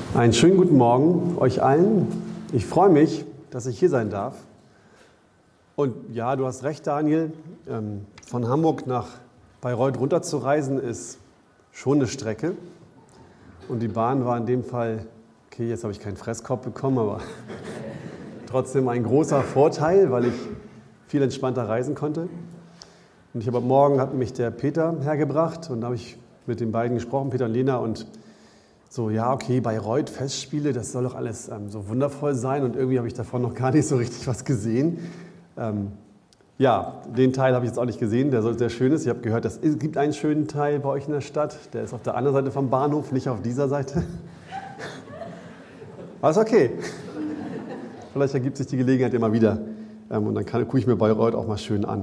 Einen schönen guten Morgen euch allen. Ich freue mich, dass ich hier sein darf. Und ja, du hast recht, Daniel. Von Hamburg nach Bayreuth runterzureisen ist schon eine Strecke. Und die Bahn war in dem Fall, okay, jetzt habe ich keinen Fresskorb bekommen, aber trotzdem ein großer Vorteil, weil ich viel entspannter reisen konnte. Und heute Morgen hat mich der Peter hergebracht und da habe ich mit den beiden gesprochen, Peter und Lena, und so, ja, okay, Bayreuth, Festspiele, das soll doch alles so wundervoll sein und irgendwie habe ich davon noch gar nicht so richtig was gesehen. Ja, den Teil habe ich jetzt auch nicht gesehen, der sehr schön ist. Ich habe gehört, es gibt einen schönen Teil bei euch in der Stadt, der ist auf der anderen Seite vom Bahnhof, nicht auf dieser Seite. Aber ist okay. Vielleicht ergibt sich die Gelegenheit immer wieder und dann gucke ich mir Bayreuth auch mal schön an.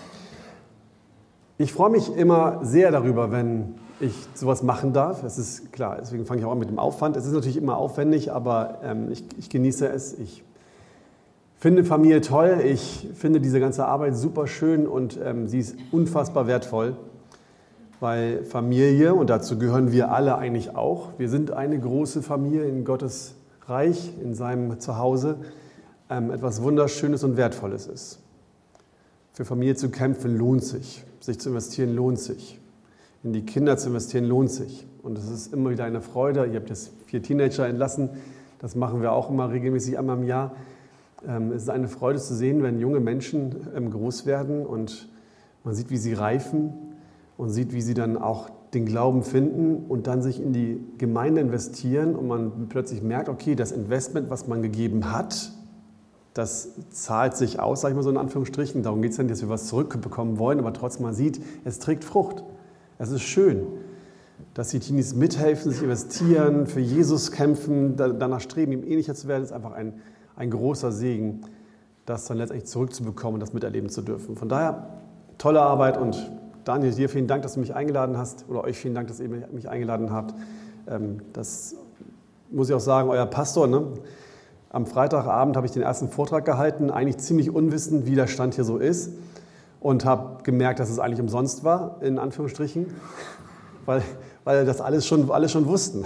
Ich freue mich immer sehr darüber, wenn ich sowas machen darf. Es ist klar, deswegen fange ich auch an mit dem Aufwand. Es ist natürlich immer aufwendig, aber ich genieße es. Ich finde Familie toll. Ich finde diese ganze Arbeit super schön und sie ist unfassbar wertvoll, weil Familie, und dazu gehören wir alle eigentlich auch, wir sind eine große Familie in Gottes Reich, in seinem Zuhause, etwas Wunderschönes und Wertvolles ist. Für Familie zu kämpfen lohnt sich zu investieren lohnt sich. In die Kinder zu investieren lohnt sich. Und es ist immer wieder eine Freude. Ihr habt jetzt 4 Teenager entlassen. Das machen wir auch immer regelmäßig einmal im Jahr. Es ist eine Freude zu sehen, wenn junge Menschen groß werden und man sieht, wie sie reifen und sieht, wie sie dann auch den Glauben finden und dann sich in die Gemeinde investieren und man plötzlich merkt, okay, das Investment, was man gegeben hat, das zahlt sich aus, sage ich mal so in Anführungsstrichen. Darum geht es ja nicht, dass wir was zurückbekommen wollen, aber trotzdem man sieht, es trägt Frucht. Es ist schön, dass die Teenies mithelfen, sich investieren, für Jesus kämpfen, danach streben, ihm ähnlicher zu werden. Das ist einfach ein großer Segen, das dann letztendlich zurückzubekommen und das miterleben zu dürfen. Von daher, tolle Arbeit und Daniel, dir vielen Dank, dass du mich eingeladen hast oder euch vielen Dank, dass ihr mich eingeladen habt. Das muss ich auch sagen, euer Pastor, ne? Am Freitagabend habe ich den ersten Vortrag gehalten, eigentlich ziemlich unwissend, wie der Stand hier so ist. Und habe gemerkt, dass es eigentlich umsonst war, in Anführungsstrichen, weil das alle schon wussten.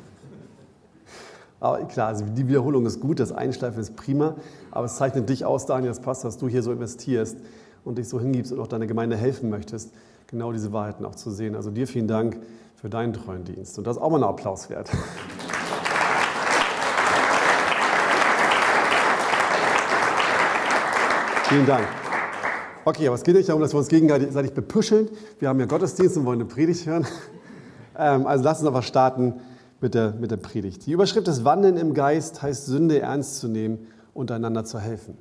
Aber klar, also die Wiederholung ist gut, das Einschleifen ist prima, aber es zeichnet dich aus, Daniel, das passt, dass du hier so investierst und dich so hingibst und auch deiner Gemeinde helfen möchtest, genau diese Wahrheiten auch zu sehen. Also dir vielen Dank für deinen treuen Dienst. Und das ist auch mal ein Applaus wert. Vielen Dank. Okay, aber es geht nicht darum, dass wir uns gegenseitig bepuscheln. Wir haben ja Gottesdienst und wollen eine Predigt hören. Also lasst uns aber starten mit der Predigt. Die Überschrift des Wandeln im Geist heißt, Sünde ernst zu nehmen und einander zu helfen.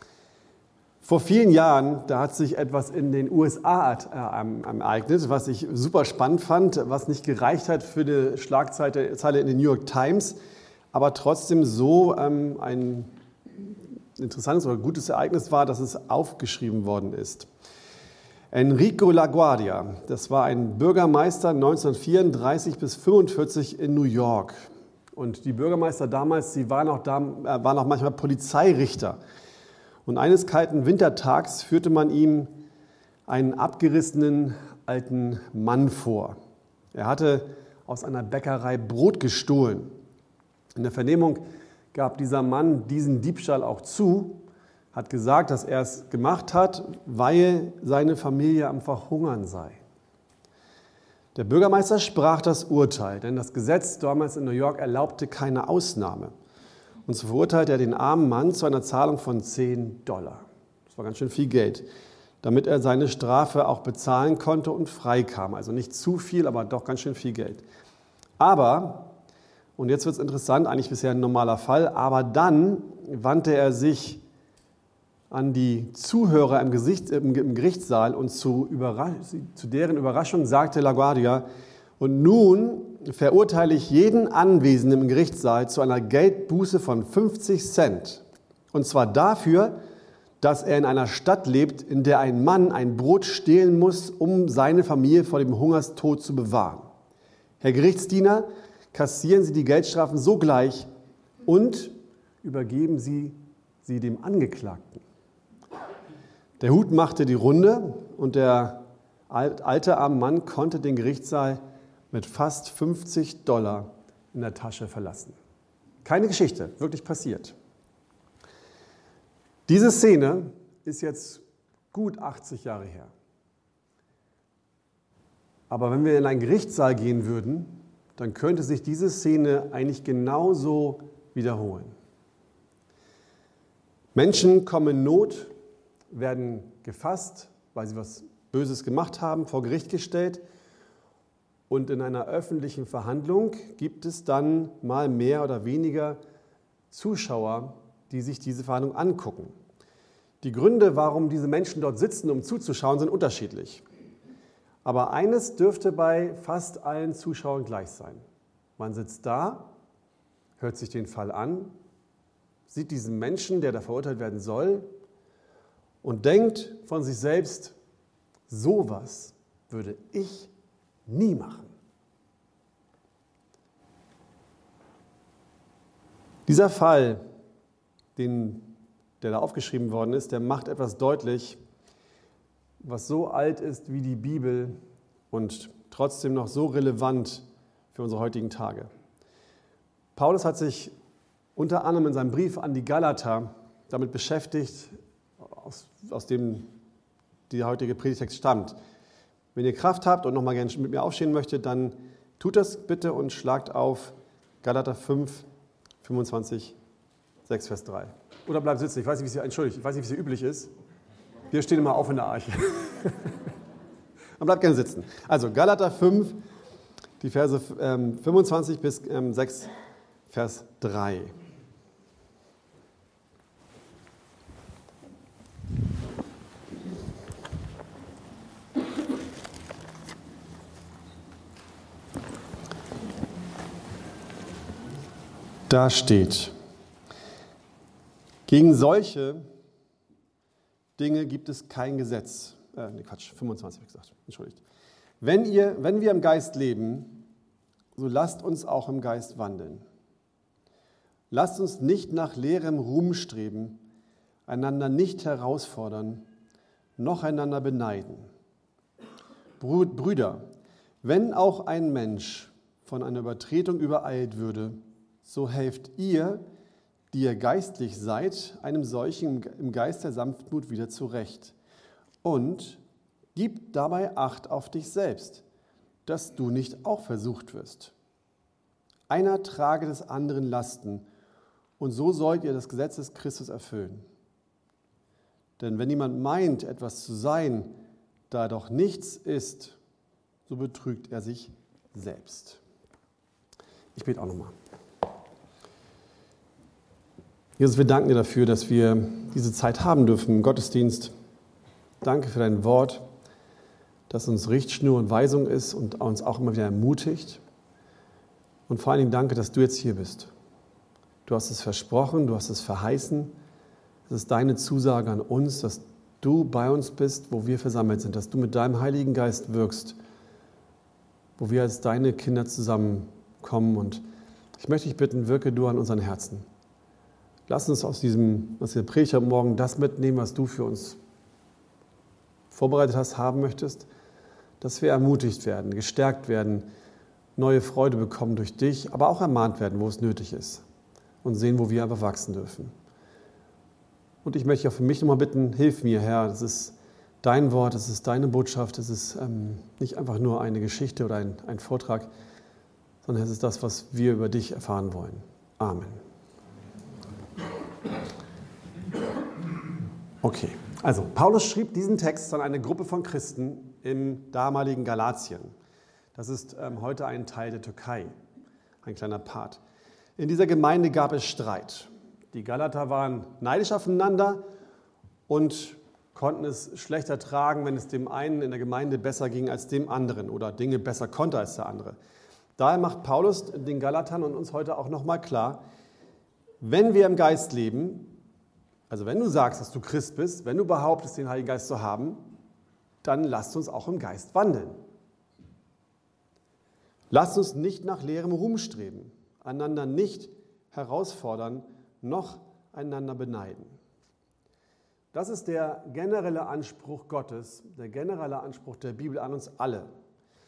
Vor vielen Jahren, da hat sich etwas in den USA ereignet, was ich super spannend fand, was nicht gereicht hat für eine Schlagzeile in den New York Times, aber trotzdem so ein interessantes oder gutes Ereignis war, dass es aufgeschrieben worden ist. Enrico LaGuardia, das war ein Bürgermeister 1934 bis 1945 in New York. Und die Bürgermeister damals, sie waren auch manchmal Polizeirichter. Und eines kalten Wintertags führte man ihm einen abgerissenen alten Mann vor. Er hatte aus einer Bäckerei Brot gestohlen. In der Vernehmung gab dieser Mann diesen Diebstahl auch zu, hat gesagt, dass er es gemacht hat, weil seine Familie am Verhungern sei. Der Bürgermeister sprach das Urteil, denn das Gesetz damals in New York erlaubte keine Ausnahme. Und so verurteilte er den armen Mann zu einer Zahlung von $10. Das war ganz schön viel Geld, damit er seine Strafe auch bezahlen konnte und frei kam. Also nicht zu viel, aber doch ganz schön viel Geld. Aber und jetzt wird es interessant, eigentlich bisher ein normaler Fall, aber dann wandte er sich an die Zuhörer im Gerichtssaal und zu deren Überraschung sagte LaGuardia, und nun verurteile ich jeden Anwesenden im Gerichtssaal zu einer Geldbuße von 50 Cent. Und zwar dafür, dass er in einer Stadt lebt, in der ein Mann ein Brot stehlen muss, um seine Familie vor dem Hungerstod zu bewahren. Herr Gerichtsdiener, kassieren Sie die Geldstrafen sogleich und übergeben Sie sie dem Angeklagten. Der Hut machte die Runde und der alte arme Mann konnte den Gerichtssaal mit fast $50 in der Tasche verlassen. Keine Geschichte, wirklich passiert. Diese Szene ist jetzt gut 80 Jahre her. Aber wenn wir in einen Gerichtssaal gehen würden, dann könnte sich diese Szene eigentlich genauso wiederholen. Menschen kommen in Not, werden gefasst, weil sie was Böses gemacht haben, vor Gericht gestellt. Und in einer öffentlichen Verhandlung gibt es dann mal mehr oder weniger Zuschauer, die sich diese Verhandlung angucken. Die Gründe, warum diese Menschen dort sitzen, um zuzuschauen, sind unterschiedlich. Aber eines dürfte bei fast allen Zuschauern gleich sein. Man sitzt da, hört sich den Fall an, sieht diesen Menschen, der da verurteilt werden soll, und denkt von sich selbst, sowas würde ich nie machen. Dieser Fall, der da aufgeschrieben worden ist, der macht etwas deutlich, was so alt ist wie die Bibel und trotzdem noch so relevant für unsere heutigen Tage. Paulus hat sich unter anderem in seinem Brief an die Galater damit beschäftigt, aus dem der heutige Predigtext stammt. Wenn ihr Kraft habt und noch mal gerne mit mir aufstehen möchtet, dann tut das bitte und schlagt auf Galater 5, 25, 6, Vers 3. Oder bleibt sitzen, ich weiß nicht, wie es hier üblich ist. Wir stehen immer auf in der Arche. Man bleibt gerne sitzen. Also Galater 5, die Verse 25 bis 6, Vers 3. Da steht, gegen solche Dinge gibt es kein Gesetz. 25 habe ich gesagt, entschuldigt. Wenn wir im Geist leben, so lasst uns auch im Geist wandeln. Lasst uns nicht nach leerem Ruhm streben, einander nicht herausfordern, noch einander beneiden. Brüder, wenn auch ein Mensch von einer Übertretung übereilt würde, so helft ihr, die ihr geistlich seid, einem solchen im Geist der Sanftmut wieder zurecht. Und gib dabei Acht auf dich selbst, dass du nicht auch versucht wirst. Einer trage des anderen Lasten, und so sollt ihr das Gesetz des Christus erfüllen. Denn wenn jemand meint, etwas zu sein, da er doch nichts ist, so betrügt er sich selbst. Ich bete auch nochmal. Jesus, wir danken dir dafür, dass wir diese Zeit haben dürfen im Gottesdienst. Danke für dein Wort, das uns Richtschnur und Weisung ist und uns auch immer wieder ermutigt. Und vor allen Dingen danke, dass du jetzt hier bist. Du hast es versprochen, du hast es verheißen. Es ist deine Zusage an uns, dass du bei uns bist, wo wir versammelt sind, dass du mit deinem Heiligen Geist wirkst, wo wir als deine Kinder zusammenkommen. Und ich möchte dich bitten, wirke du an unseren Herzen. Lass uns aus diesem, was wir Predigt heute Morgen, das mitnehmen, was du für uns vorbereitet hast, haben möchtest, dass wir ermutigt werden, gestärkt werden, neue Freude bekommen durch dich, aber auch ermahnt werden, wo es nötig ist und sehen, wo wir einfach wachsen dürfen. Und ich möchte dich auch für mich nochmal bitten, hilf mir, Herr, das ist dein Wort, das ist deine Botschaft, das ist nicht einfach nur eine Geschichte oder ein Vortrag, sondern es ist das, was wir über dich erfahren wollen. Amen. Okay, also Paulus schrieb diesen Text an eine Gruppe von Christen im damaligen Galatien. Das ist heute ein Teil der Türkei, ein kleiner Part. In dieser Gemeinde gab es Streit. Die Galater waren neidisch aufeinander und konnten es schlechter tragen, wenn es dem einen in der Gemeinde besser ging als dem anderen oder Dinge besser konnte als der andere. Daher macht Paulus den Galatern und uns heute auch nochmal klar, wenn wir im Geist leben, also wenn du sagst, dass du Christ bist, wenn du behauptest, den Heiligen Geist zu haben, dann lasst uns auch im Geist wandeln. Lasst uns nicht nach leerem Ruhm streben, einander nicht herausfordern, noch einander beneiden. Das ist der generelle Anspruch Gottes, der generelle Anspruch der Bibel an uns alle.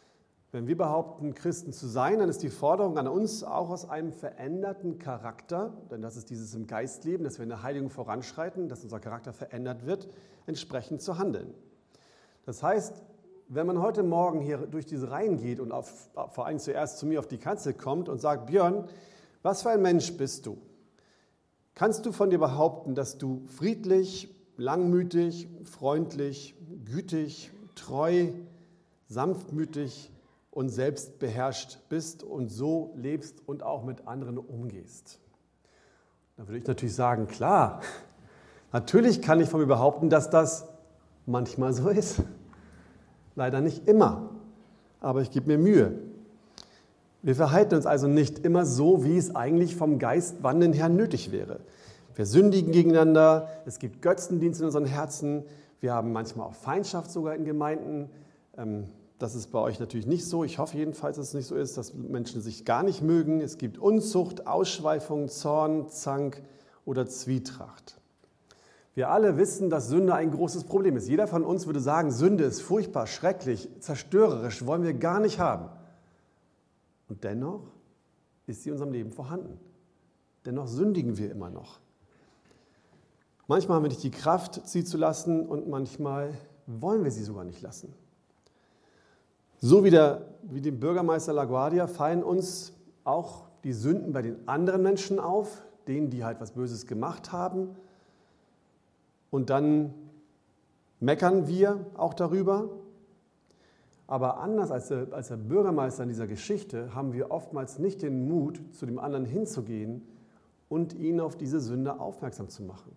Wenn wir behaupten, Christen zu sein, dann ist die Forderung an uns auch aus einem veränderten Charakter, denn das ist dieses im Geistleben, dass wir in der Heiligung voranschreiten, dass unser Charakter verändert wird, entsprechend zu handeln. Das heißt, wenn man heute Morgen hier durch diese Reihen geht und vor allem zuerst zu mir auf die Kanzel kommt und sagt, Björn, was für ein Mensch bist du? Kannst du von dir behaupten, dass du friedlich, langmütig, freundlich, gütig, treu, sanftmütig und selbstbeherrscht bist und so lebst und auch mit anderen umgehst? Da würde ich natürlich sagen, klar, natürlich kann ich von mir behaupten, dass das manchmal so ist. Leider nicht immer, aber ich gebe mir Mühe. Wir verhalten uns also nicht immer so, wie es eigentlich vom Geist wandeln her nötig wäre. Wir sündigen gegeneinander, es gibt Götzendienst in unseren Herzen, wir haben manchmal auch Feindschaft sogar in Gemeinden. Das ist bei euch natürlich nicht so. Ich hoffe jedenfalls, dass es nicht so ist, dass Menschen sich gar nicht mögen. Es gibt Unzucht, Ausschweifung, Zorn, Zank oder Zwietracht. Wir alle wissen, dass Sünde ein großes Problem ist. Jeder von uns würde sagen, Sünde ist furchtbar, schrecklich, zerstörerisch, wollen wir gar nicht haben. Und dennoch ist sie in unserem Leben vorhanden. Dennoch sündigen wir immer noch. Manchmal haben wir nicht die Kraft, sie zu lassen und manchmal wollen wir sie sogar nicht lassen. So wie dem Bürgermeister LaGuardia fallen uns auch die Sünden bei den anderen Menschen auf, denen, die halt was Böses gemacht haben. Und dann meckern wir auch darüber. Aber anders als der Bürgermeister in dieser Geschichte haben wir oftmals nicht den Mut, zu dem anderen hinzugehen und ihn auf diese Sünde aufmerksam zu machen.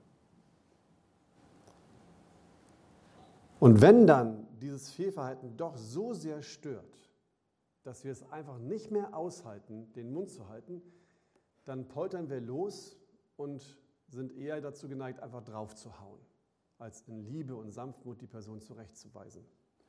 Und wenn dann dieses Fehlverhalten doch so sehr stört, dass wir es einfach nicht mehr aushalten, den Mund zu halten, dann poltern wir los und sind eher dazu geneigt, einfach drauf zu hauen, als in Liebe und Sanftmut die Person zurechtzuweisen.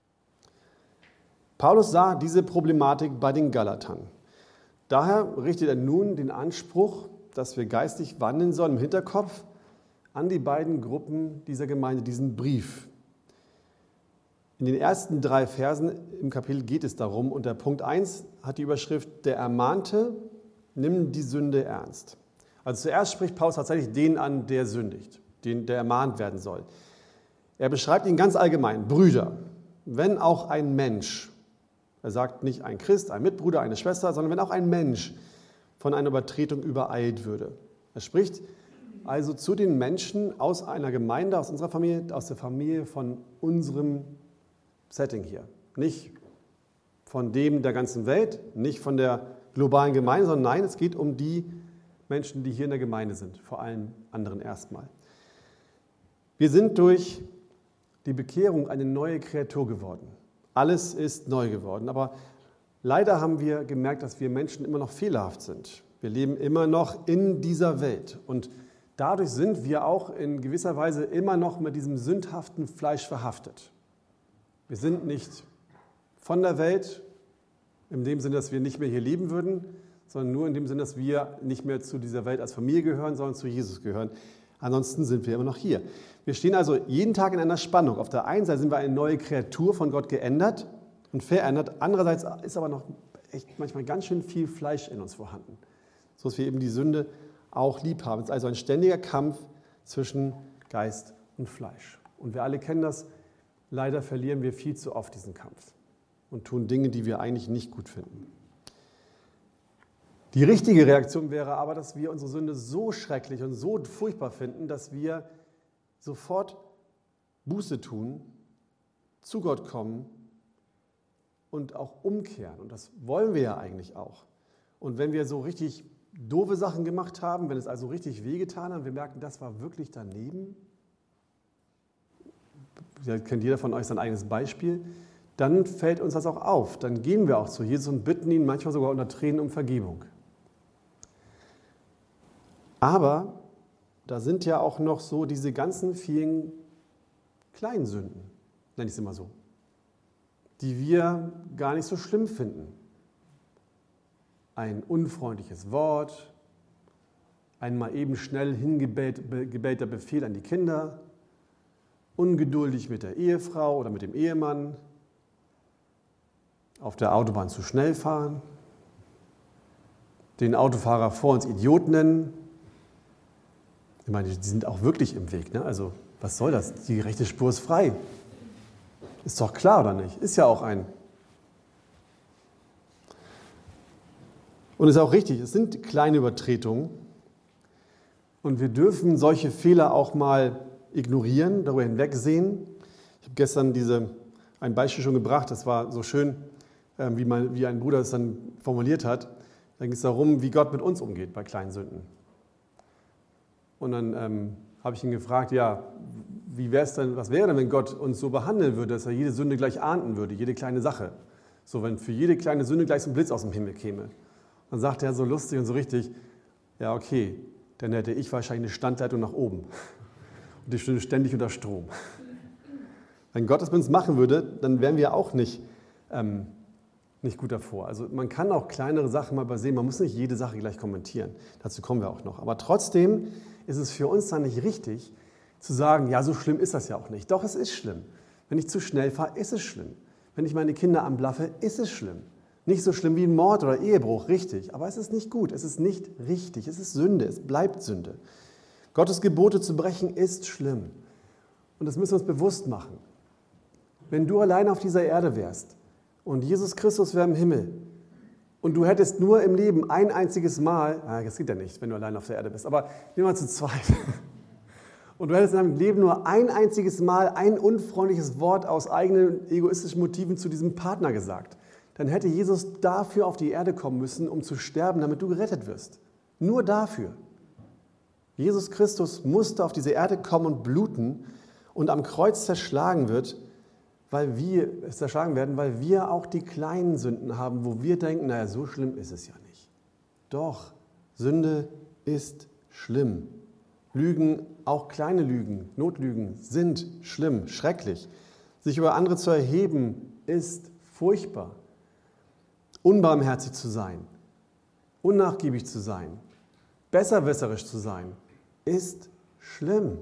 Paulus sah diese Problematik bei den Galatern. Daher richtet er nun den Anspruch, dass wir geistig wandeln sollen, im Hinterkopf an die beiden Gruppen dieser Gemeinde, diesen Brief. In den ersten 3 Versen im Kapitel geht es darum, und der Punkt 1 hat die Überschrift, der Ermahnte, nimm die Sünde ernst. Also zuerst spricht Paulus tatsächlich den an, der sündigt, der ermahnt werden soll. Er beschreibt ihn ganz allgemein, Brüder, wenn auch ein Mensch, er sagt nicht ein Christ, ein Mitbruder, eine Schwester, sondern wenn auch ein Mensch von einer Übertretung übereilt würde. Er spricht also zu den Menschen aus einer Gemeinde, aus unserer Familie, aus der Familie von unserem Setting hier. Nicht von dem der ganzen Welt, nicht von der globalen Gemeinde, sondern nein, es geht um die Menschen, die hier in der Gemeinde sind, vor allem anderen erstmal. Wir sind durch die Bekehrung eine neue Kreatur geworden. Alles ist neu geworden, aber leider haben wir gemerkt, dass wir Menschen immer noch fehlerhaft sind. Wir leben immer noch in dieser Welt und dadurch sind wir auch in gewisser Weise immer noch mit diesem sündhaften Fleisch verhaftet. Wir sind nicht von der Welt, in dem Sinne, dass wir nicht mehr hier leben würden, sondern nur in dem Sinne, dass wir nicht mehr zu dieser Welt als Familie gehören, sondern zu Jesus gehören. Ansonsten sind wir immer noch hier. Wir stehen also jeden Tag in einer Spannung. Auf der einen Seite sind wir eine neue Kreatur, von Gott geändert und verändert. Andererseits ist aber noch echt manchmal ganz schön viel Fleisch in uns vorhanden, sodass wir eben die Sünde auch lieb haben. Es ist also ein ständiger Kampf zwischen Geist und Fleisch. Und wir alle kennen das. Leider verlieren wir viel zu oft diesen Kampf und tun Dinge, die wir eigentlich nicht gut finden. Die richtige Reaktion wäre aber, dass wir unsere Sünde so schrecklich und so furchtbar finden, dass wir sofort Buße tun, zu Gott kommen und auch umkehren. Und das wollen wir ja eigentlich auch. Und wenn wir so richtig doofe Sachen gemacht haben, wenn es also richtig wehgetan hat und wir merken, das war wirklich daneben, vielleicht kennt jeder von euch sein eigenes Beispiel, dann fällt uns das auch auf. Dann gehen wir auch zu Jesus und bitten ihn manchmal sogar unter Tränen um Vergebung. Aber da sind ja auch noch so diese ganzen vielen kleinen Sünden, nenne ich es immer so, die wir gar nicht so schlimm finden. Ein unfreundliches Wort, ein mal eben schnell hingebellter Befehl an die Kinder, ungeduldig mit der Ehefrau oder mit dem Ehemann, auf der Autobahn zu schnell fahren, den Autofahrer vor uns Idiot nennen. Ich meine, die sind auch wirklich im Weg, ne? Also, was soll das? Die rechte Spur ist frei. Ist doch klar, oder nicht? Ist ja auch ein. Und es ist auch richtig, es sind kleine Übertretungen. Und wir dürfen solche Fehler auch mal ignorieren, darüber hinwegsehen. Ich habe gestern ein Beispiel schon gebracht, das war so schön, wie ein Bruder es dann formuliert hat. Da ging es darum, wie Gott mit uns umgeht bei kleinen Sünden. Und dann habe ich ihn gefragt, ja, was wäre denn, wenn Gott uns so behandeln würde, dass er jede Sünde gleich ahnden würde, jede kleine Sache. So, wenn für jede kleine Sünde gleich so ein Blitz aus dem Himmel käme. Dann sagte er so lustig und so richtig, ja okay, dann hätte ich wahrscheinlich eine Standleitung nach oben. Und ich stünde ständig unter Strom. Wenn Gott das mit uns machen würde, dann wären wir auch nicht gut davor. Also man kann auch kleinere Sachen mal übersehen, man muss nicht jede Sache gleich kommentieren. Dazu kommen wir auch noch. Aber trotzdem ist es für uns dann nicht richtig, zu sagen, ja, so schlimm ist das ja auch nicht. Doch, es ist schlimm. Wenn ich zu schnell fahre, ist es schlimm. Wenn ich meine Kinder anblaffe, ist es schlimm. Nicht so schlimm wie ein Mord oder Ehebruch, richtig. Aber es ist nicht gut, es ist nicht richtig, es ist Sünde, es bleibt Sünde. Gottes Gebote zu brechen ist schlimm. Und das müssen wir uns bewusst machen. Wenn du allein auf dieser Erde wärst und Jesus Christus wäre im Himmel und du hättest nur im Leben ein einziges Mal, das geht ja nicht, wenn du allein auf der Erde bist, aber nehmen wir zu zweit. Und du hättest in deinem Leben nur ein einziges Mal ein unfreundliches Wort aus eigenen egoistischen Motiven zu diesem Partner gesagt. Dann hätte Jesus dafür auf die Erde kommen müssen, um zu sterben, damit du gerettet wirst. Nur dafür. Jesus Christus musste auf diese Erde kommen und bluten und am Kreuz zerschlagen werden, weil wir auch die kleinen Sünden haben, wo wir denken, naja, so schlimm ist es ja nicht. Doch, Sünde ist schlimm. Lügen, auch kleine Lügen, Notlügen sind schlimm, schrecklich. Sich über andere zu erheben, ist furchtbar. Unbarmherzig zu sein, unnachgiebig zu sein, besserwisserisch zu sein, ist schlimm.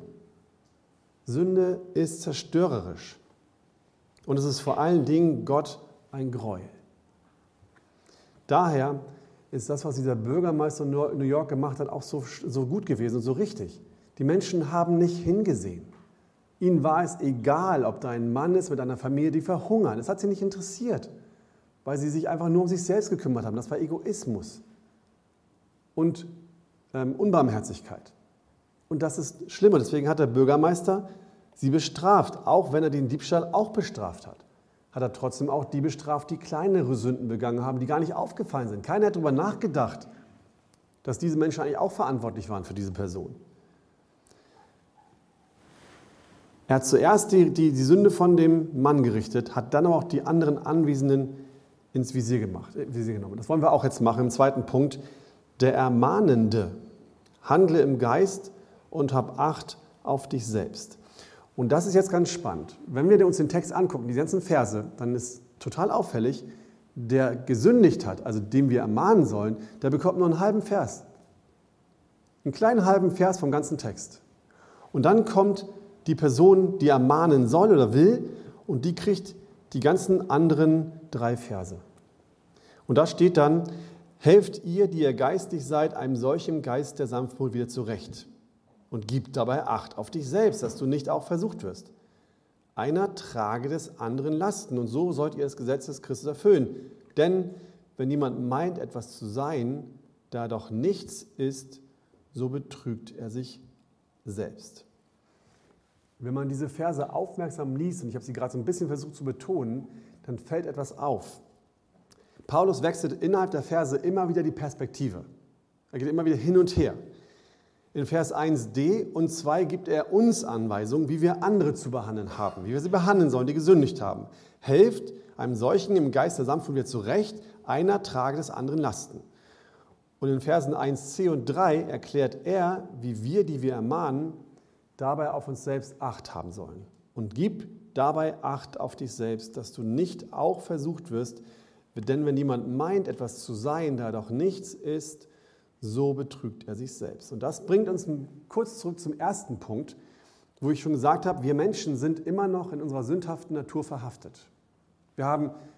Sünde ist zerstörerisch. Und es ist vor allen Dingen Gott ein Gräuel. Daher ist das, was dieser Bürgermeister in New York gemacht hat, auch so gut gewesen und so richtig. Die Menschen haben nicht hingesehen. Ihnen war es egal, ob da ein Mann ist mit einer Familie, die verhungern. Das hat sie nicht interessiert, weil sie sich einfach nur um sich selbst gekümmert haben. Das war Egoismus und Unbarmherzigkeit. Und das ist schlimmer. Deswegen hat der Bürgermeister sie bestraft, auch wenn er den Diebstahl auch bestraft hat. Hat er trotzdem auch die bestraft, die kleinere Sünden begangen haben, die gar nicht aufgefallen sind. Keiner hat darüber nachgedacht, dass diese Menschen eigentlich auch verantwortlich waren für diese Person. Er hat zuerst die Sünde von dem Mann gerichtet, hat dann aber auch die anderen Anwesenden ins Visier genommen. Das wollen wir auch jetzt machen im zweiten Punkt. Der Ermahnende, handle im Geist und hab Acht auf dich selbst. Und das ist jetzt ganz spannend. Wenn wir uns den Text angucken, die ganzen Verse, dann ist total auffällig, der gesündigt hat, also dem wir ermahnen sollen, der bekommt nur einen halben Vers. Einen kleinen halben Vers vom ganzen Text. Und dann kommt die Person, die ermahnen soll oder will, und die kriegt die ganzen anderen 3 Verse. Und da steht dann, helft ihr, die ihr geistig seid, einem solchen Geist der Sanftmut wieder zurecht. Und gib dabei Acht auf dich selbst, dass du nicht auch versucht wirst. Einer trage des anderen Lasten, und so sollt ihr das Gesetz des Christus erfüllen. Denn wenn jemand meint, etwas zu sein, da doch nichts ist, so betrügt er sich selbst. Wenn man diese Verse aufmerksam liest, und ich habe sie gerade so ein bisschen versucht zu betonen, dann fällt etwas auf. Paulus wechselt innerhalb der Verse immer wieder die Perspektive. Er geht immer wieder hin und her. In Vers 1d und 2 gibt er uns Anweisungen, wie wir andere zu behandeln haben, wie wir sie behandeln sollen, die gesündigt haben. Helft einem solchen im Geist der Sanftmut wieder zurecht, einer trage des anderen Lasten. Und in Versen 1c und 3 erklärt er, wie wir, die wir ermahnen, dabei auf uns selbst Acht haben sollen. Und gib dabei Acht auf dich selbst, dass du nicht auch versucht wirst, denn wenn jemand meint, etwas zu sein, da doch nichts ist, so betrügt er sich selbst. Und das bringt uns kurz zurück zum ersten Punkt, wo ich schon gesagt habe, wir Menschen sind immer noch in unserer sündhaften Natur verhaftet. Wir haben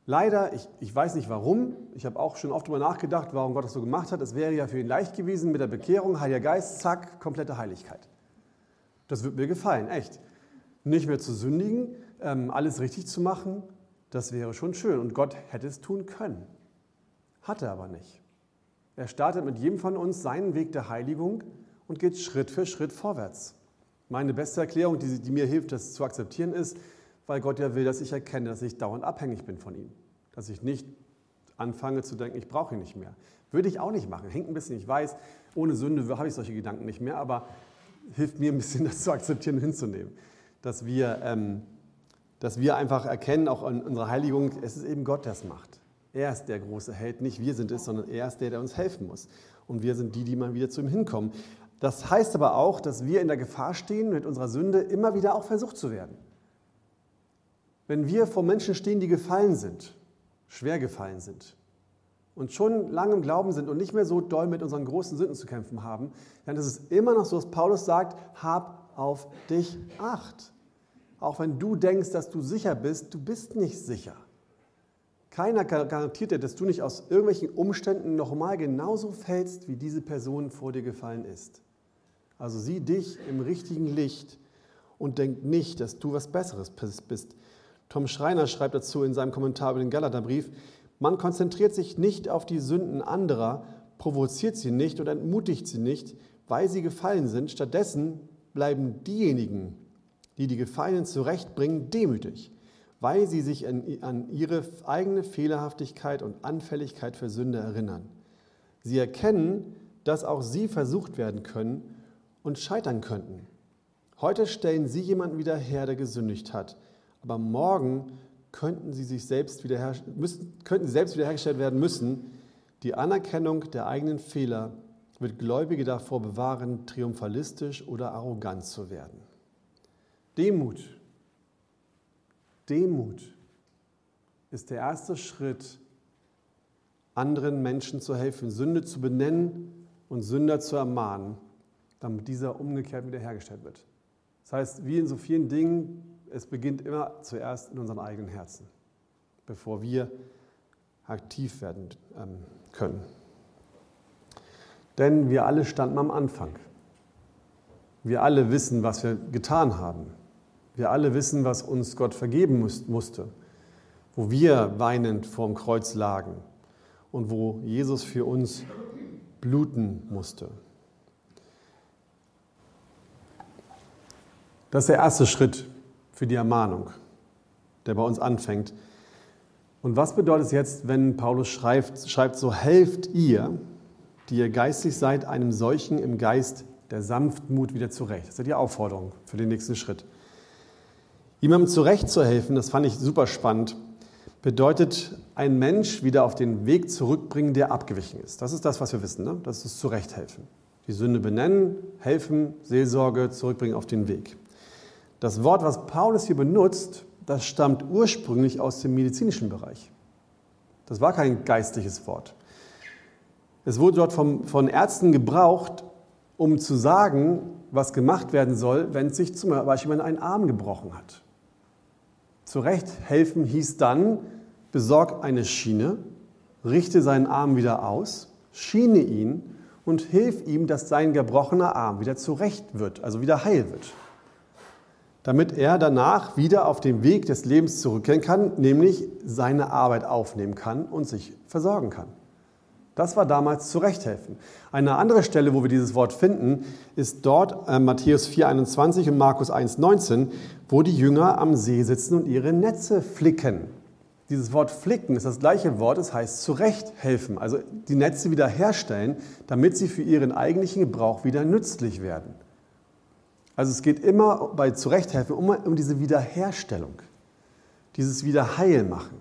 Leider, ich weiß nicht warum, ich habe auch schon oft darüber nachgedacht, warum Gott das so gemacht hat. Es wäre ja für ihn leicht gewesen mit der Bekehrung, Heiliger Geist, zack, komplette Heiligkeit. Das wird mir gefallen, echt. Nicht mehr zu sündigen, alles richtig zu machen, das wäre schon schön. Und Gott hätte es tun können. Hat er aber nicht. Er startet mit jedem von uns seinen Weg der Heiligung und geht Schritt für Schritt vorwärts. Meine beste Erklärung, die mir hilft, das zu akzeptieren, ist, weil Gott ja will, dass ich erkenne, dass ich dauernd abhängig bin von ihm. Dass ich nicht anfange zu denken, ich brauche ihn nicht mehr. Würde ich auch nicht machen. Hängt ein bisschen, ich weiß, ohne Sünde habe ich solche Gedanken nicht mehr, aber hilft mir ein bisschen, das zu akzeptieren und hinzunehmen. Dass wir einfach erkennen, auch in unserer Heiligung, es ist eben Gott, der es macht. Er ist der große Held, nicht wir sind es, sondern er ist der, der uns helfen muss. Und wir sind die mal wieder zu ihm hinkommen. Das heißt aber auch, dass wir in der Gefahr stehen, mit unserer Sünde immer wieder auch versucht zu werden. Wenn wir vor Menschen stehen, die gefallen sind, schwer gefallen sind und schon lange im Glauben sind und nicht mehr so doll mit unseren großen Sünden zu kämpfen haben, dann ist es immer noch so, dass Paulus sagt, hab auf dich Acht. Auch wenn du denkst, dass du sicher bist, du bist nicht sicher. Keiner garantiert dir, dass du nicht aus irgendwelchen Umständen nochmal genauso fällst, wie diese Person vor dir gefallen ist. Also sieh dich im richtigen Licht und denk nicht, dass du was Besseres bist. Tom Schreiner schreibt dazu in seinem Kommentar über den Galaterbrief, man konzentriert sich nicht auf die Sünden anderer, provoziert sie nicht und entmutigt sie nicht, weil sie gefallen sind. Stattdessen bleiben diejenigen, die die Gefallenen zurechtbringen, demütig, weil sie sich an ihre eigene Fehlerhaftigkeit und Anfälligkeit für Sünde erinnern. Sie erkennen, dass auch sie versucht werden können und scheitern könnten. Heute stellen sie jemanden wieder her, der gesündigt hat. Aber morgen könnten sie selbst wiederhergestellt werden müssen. Die Anerkennung der eigenen Fehler wird Gläubige davor bewahren, triumphalistisch oder arrogant zu werden. Demut ist der erste Schritt, anderen Menschen zu helfen, Sünde zu benennen und Sünder zu ermahnen, damit dieser umgekehrt wiederhergestellt wird. Das heißt, wie in so vielen Dingen, es beginnt immer zuerst in unseren eigenen Herzen, bevor wir aktiv werden können. Denn wir alle standen am Anfang. Wir alle wissen, was wir getan haben. Wir alle wissen, was uns Gott vergeben musste, wo wir weinend vorm Kreuz lagen und wo Jesus für uns bluten musste. Das ist der erste Schritt für die Ermahnung, der bei uns anfängt. Und was bedeutet es jetzt, wenn Paulus schreibt, so helft ihr, die ihr geistlich seid, einem solchen im Geist der Sanftmut wieder zurecht. Das ist ja die Aufforderung für den nächsten Schritt. Jemandem zurechtzuhelfen, das fand ich super spannend, bedeutet ein Mensch wieder auf den Weg zurückbringen, der abgewichen ist. Das ist das, was wir wissen, ne? Das ist Zurechthelfen. Die Sünde benennen, helfen, Seelsorge, zurückbringen auf den Weg. Das Wort, was Paulus hier benutzt, das stammt ursprünglich aus dem medizinischen Bereich. Das war kein geistliches Wort. Es wurde dort von Ärzten gebraucht, um zu sagen, was gemacht werden soll, wenn sich zum Beispiel ein Arm gebrochen hat. Zurecht helfen hieß dann, besorg eine Schiene, richte seinen Arm wieder aus, schiene ihn und hilf ihm, dass sein gebrochener Arm wieder zurecht wird, also wieder heil wird. Damit er danach wieder auf den Weg des Lebens zurückkehren kann, nämlich seine Arbeit aufnehmen kann und sich versorgen kann. Das war damals Zurechthelfen. Eine andere Stelle, wo wir dieses Wort finden, ist dort Matthäus 4,21 und Markus 1,19, wo die Jünger am See sitzen und ihre Netze flicken. Dieses Wort flicken ist das gleiche Wort, es heißt Zurechthelfen, also die Netze wieder herstellen, damit sie für ihren eigentlichen Gebrauch wieder nützlich werden. Also es geht immer bei Zurechthelfen um diese Wiederherstellung, dieses Wiederheilmachen.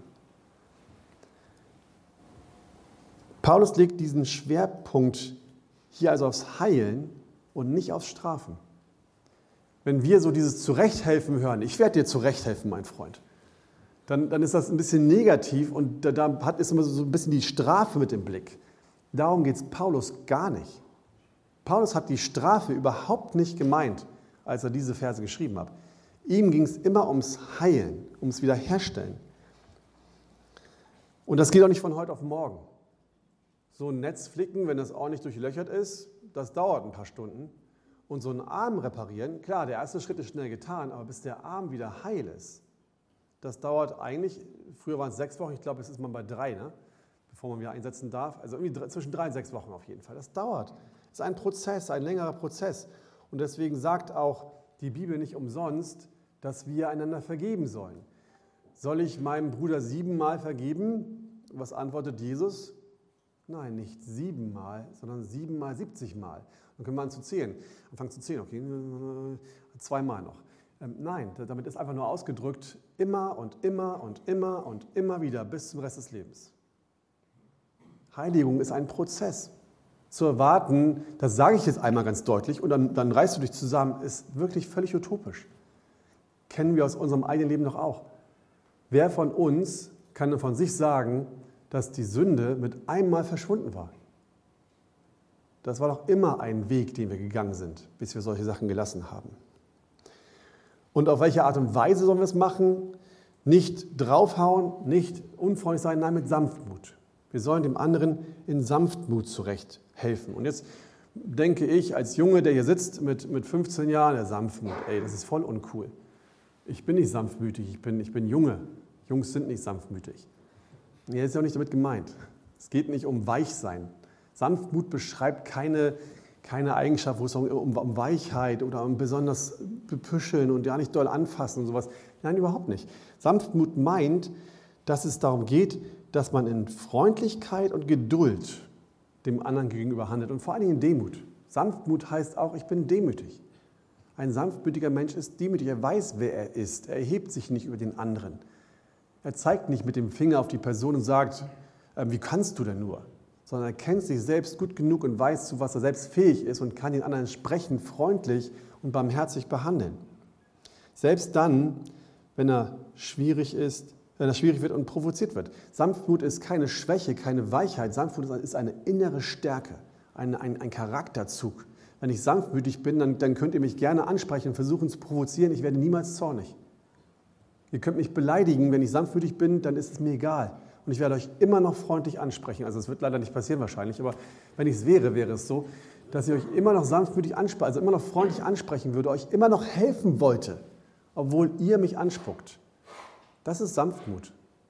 Paulus legt diesen Schwerpunkt hier also aufs Heilen und nicht aufs Strafen. Wenn wir so dieses Zurechthelfen hören, ich werde dir zurechthelfen, mein Freund, dann ist das ein bisschen negativ und da ist immer so ein bisschen die Strafe mit im Blick. Darum geht es Paulus gar nicht. Paulus hat die Strafe überhaupt nicht gemeint, als er diese Verse geschrieben hat. Ihm ging es immer ums Heilen, ums Wiederherstellen. Und das geht auch nicht von heute auf morgen. So ein Netz flicken, wenn das ordentlich durchlöchert ist, das dauert ein paar Stunden. Und so einen Arm reparieren, klar, der erste Schritt ist schnell getan, aber bis der Arm wieder heil ist, das dauert eigentlich, früher waren es 6 Wochen, ich glaube, jetzt ist man bei 3, ne? Bevor man wieder einsetzen darf. Also irgendwie zwischen 3 und 6 Wochen auf jeden Fall. Das dauert. Das ist ein Prozess, ein längerer Prozess. Und deswegen sagt auch die Bibel nicht umsonst, dass wir einander vergeben sollen. Soll ich meinem Bruder 7-mal vergeben? Was antwortet Jesus? Nein, nicht 7-mal, sondern 7-mal 70-mal. Dann können wir an zu zählen. Anfangen zu zählen, okay, 2-mal noch. Nein, damit ist einfach nur ausgedrückt, immer und immer und immer und immer wieder bis zum Rest des Lebens. Heiligung ist ein Prozess. Zu erwarten, das sage ich jetzt einmal ganz deutlich und dann reißt du dich zusammen, ist wirklich völlig utopisch. Kennen wir aus unserem eigenen Leben doch auch. Wer von uns kann von sich sagen, dass die Sünde mit einmal verschwunden war? Das war doch immer ein Weg, den wir gegangen sind, bis wir solche Sachen gelassen haben. Und auf welche Art und Weise sollen wir es machen? Nicht draufhauen, nicht unfreundlich sein, nein, mit Sanftmut. Wir sollen dem anderen in Sanftmut zurecht helfen. Und jetzt denke ich, als Junge, der hier sitzt mit 15 Jahren, der Sanftmut, das ist voll uncool. Ich bin nicht sanftmütig, ich bin Junge. Jungs sind nicht sanftmütig. Nee, das ist ja auch nicht damit gemeint. Es geht nicht um Weichsein. Sanftmut beschreibt keine Eigenschaft, wo es um Weichheit oder um besonders bepüscheln und ja nicht doll anfassen und sowas. Nein, überhaupt nicht. Sanftmut meint, dass es darum geht, dass man in Freundlichkeit und Geduld dem anderen gegenüber handelt und vor allen Dingen in Demut. Sanftmut heißt auch, ich bin demütig. Ein sanftmütiger Mensch ist demütig, er weiß, wer er ist. Er erhebt sich nicht über den anderen. Er zeigt nicht mit dem Finger auf die Person und sagt, wie kannst du denn nur? Sondern er kennt sich selbst gut genug und weiß, zu was er selbst fähig ist und kann den anderen entsprechend freundlich und barmherzig behandeln. Selbst dann, wenn er schwierig wird und provoziert wird. Sanftmut ist keine Schwäche, keine Weichheit. Sanftmut ist eine innere Stärke, ein Charakterzug. Wenn ich sanftmütig bin, dann könnt ihr mich gerne ansprechen und versuchen zu provozieren. Ich werde niemals zornig. Ihr könnt mich beleidigen, wenn ich sanftmütig bin, dann ist es mir egal. Und ich werde euch immer noch freundlich ansprechen. Also das wird leider nicht passieren wahrscheinlich, aber wenn ich es wäre es so, dass ich euch immer noch sanftmütig anspreche, also immer noch freundlich ansprechen würde, euch immer noch helfen wollte, obwohl ihr mich anspuckt. Das ist Sanftmut.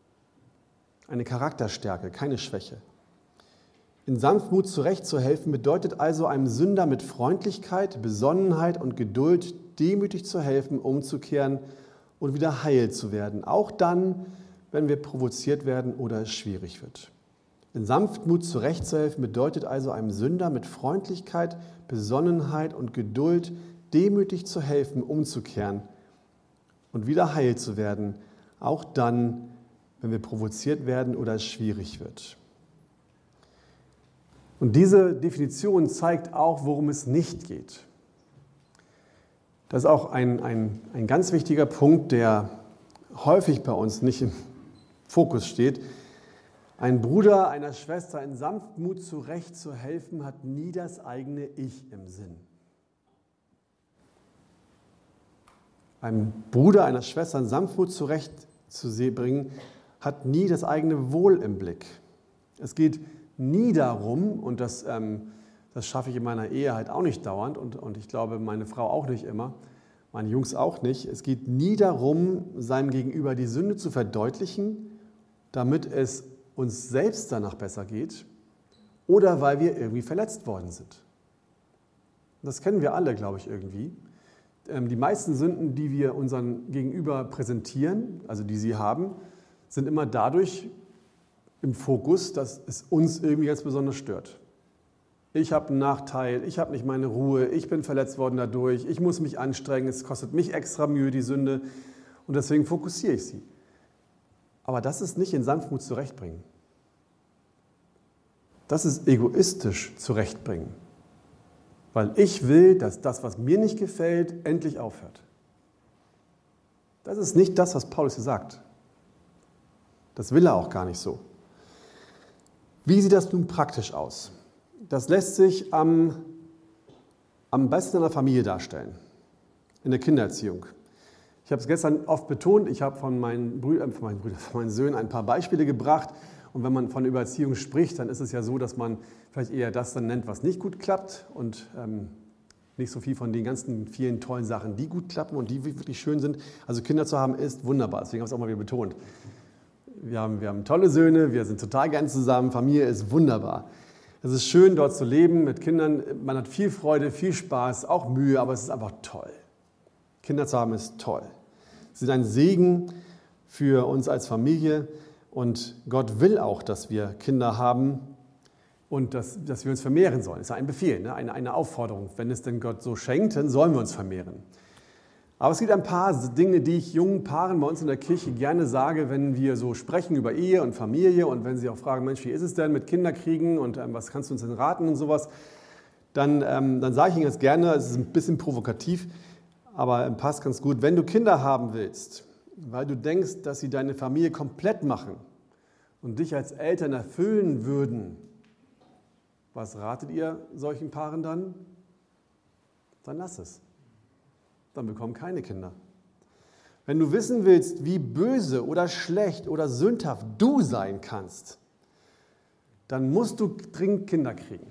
Eine Charakterstärke, keine Schwäche. In Sanftmut zurechtzuhelfen bedeutet also, einem Sünder mit Freundlichkeit, Besonnenheit und Geduld demütig zu helfen, umzukehren und wieder heil zu werden. Auch dann, wenn wir provoziert werden oder es schwierig wird. In Sanftmut zurechtzuhelfen bedeutet also, einem Sünder mit Freundlichkeit, Besonnenheit und Geduld demütig zu helfen, umzukehren und wieder heil zu werden. Auch dann, wenn wir provoziert werden oder es schwierig wird. Und diese Definition zeigt auch, worum es nicht geht. Das ist auch ein ganz wichtiger Punkt, der häufig bei uns nicht im Fokus steht. Ein Bruder einer Schwester in Sanftmut zurechtzuhelfen, hat nie das eigene Ich im Sinn. Einem Bruder einer Schwester in Sanftmut zurechtzubringen, hat nie das eigene Wohl im Blick. Es geht nie darum, und das schaffe ich in meiner Ehe halt auch nicht dauernd und ich glaube, meine Frau auch nicht immer, meine Jungs auch nicht. Es geht nie darum, seinem Gegenüber die Sünde zu verdeutlichen, damit es uns selbst danach besser geht oder weil wir irgendwie verletzt worden sind. Das kennen wir alle, glaube ich, irgendwie. Die meisten Sünden, die wir unseren Gegenüber präsentieren, also die sie haben, sind immer dadurch im Fokus, dass es uns irgendwie ganz besonders stört. Ich habe einen Nachteil, ich habe nicht meine Ruhe, ich bin verletzt worden dadurch, ich muss mich anstrengen, es kostet mich extra Mühe, die Sünde, und deswegen fokussiere ich sie. Aber das ist nicht in Sanftmut zurechtbringen. Das ist egoistisch zurechtbringen. Weil ich will, dass das, was mir nicht gefällt, endlich aufhört. Das ist nicht das, was Paulus hier sagt. Das will er auch gar nicht so. Wie sieht das nun praktisch aus? Das lässt sich am besten in der Familie darstellen, in der Kindererziehung. Ich habe es gestern oft betont, ich habe von meinen Söhnen ein paar Beispiele gebracht Und wenn man von Übererziehung spricht, dann ist es ja so, dass man vielleicht eher das dann nennt, was nicht gut klappt und nicht so viel von den ganzen vielen tollen Sachen, die gut klappen und die wirklich schön sind. Also Kinder zu haben ist wunderbar, deswegen habe ich es auch mal wieder betont. Wir haben tolle Söhne, wir sind total gern zusammen, Familie ist wunderbar. Es ist schön, dort zu leben mit Kindern. Man hat viel Freude, viel Spaß, auch Mühe, aber es ist einfach toll. Kinder zu haben ist toll. Sie sind ein Segen für uns als Familie und Gott will auch, dass wir Kinder haben und dass wir uns vermehren sollen. Das ist ein Befehl, ne? Eine Aufforderung. Wenn es denn Gott so schenkt, dann sollen wir uns vermehren. Aber es gibt ein paar Dinge, die ich jungen Paaren bei uns in der Kirche gerne sage, wenn wir so sprechen über Ehe und Familie und wenn sie auch fragen, Mensch, wie ist es denn mit Kinderkriegen und was kannst du uns denn raten und sowas, dann sage ich ihnen das gerne, es ist ein bisschen provokativ, aber passt ganz gut. Wenn du Kinder haben willst, weil du denkst, dass sie deine Familie komplett machen und dich als Eltern erfüllen würden, was ratet ihr solchen Paaren dann? Dann lass es. Dann bekommen keine Kinder. Wenn du wissen willst, wie böse oder schlecht oder sündhaft du sein kannst, dann musst du dringend Kinder kriegen.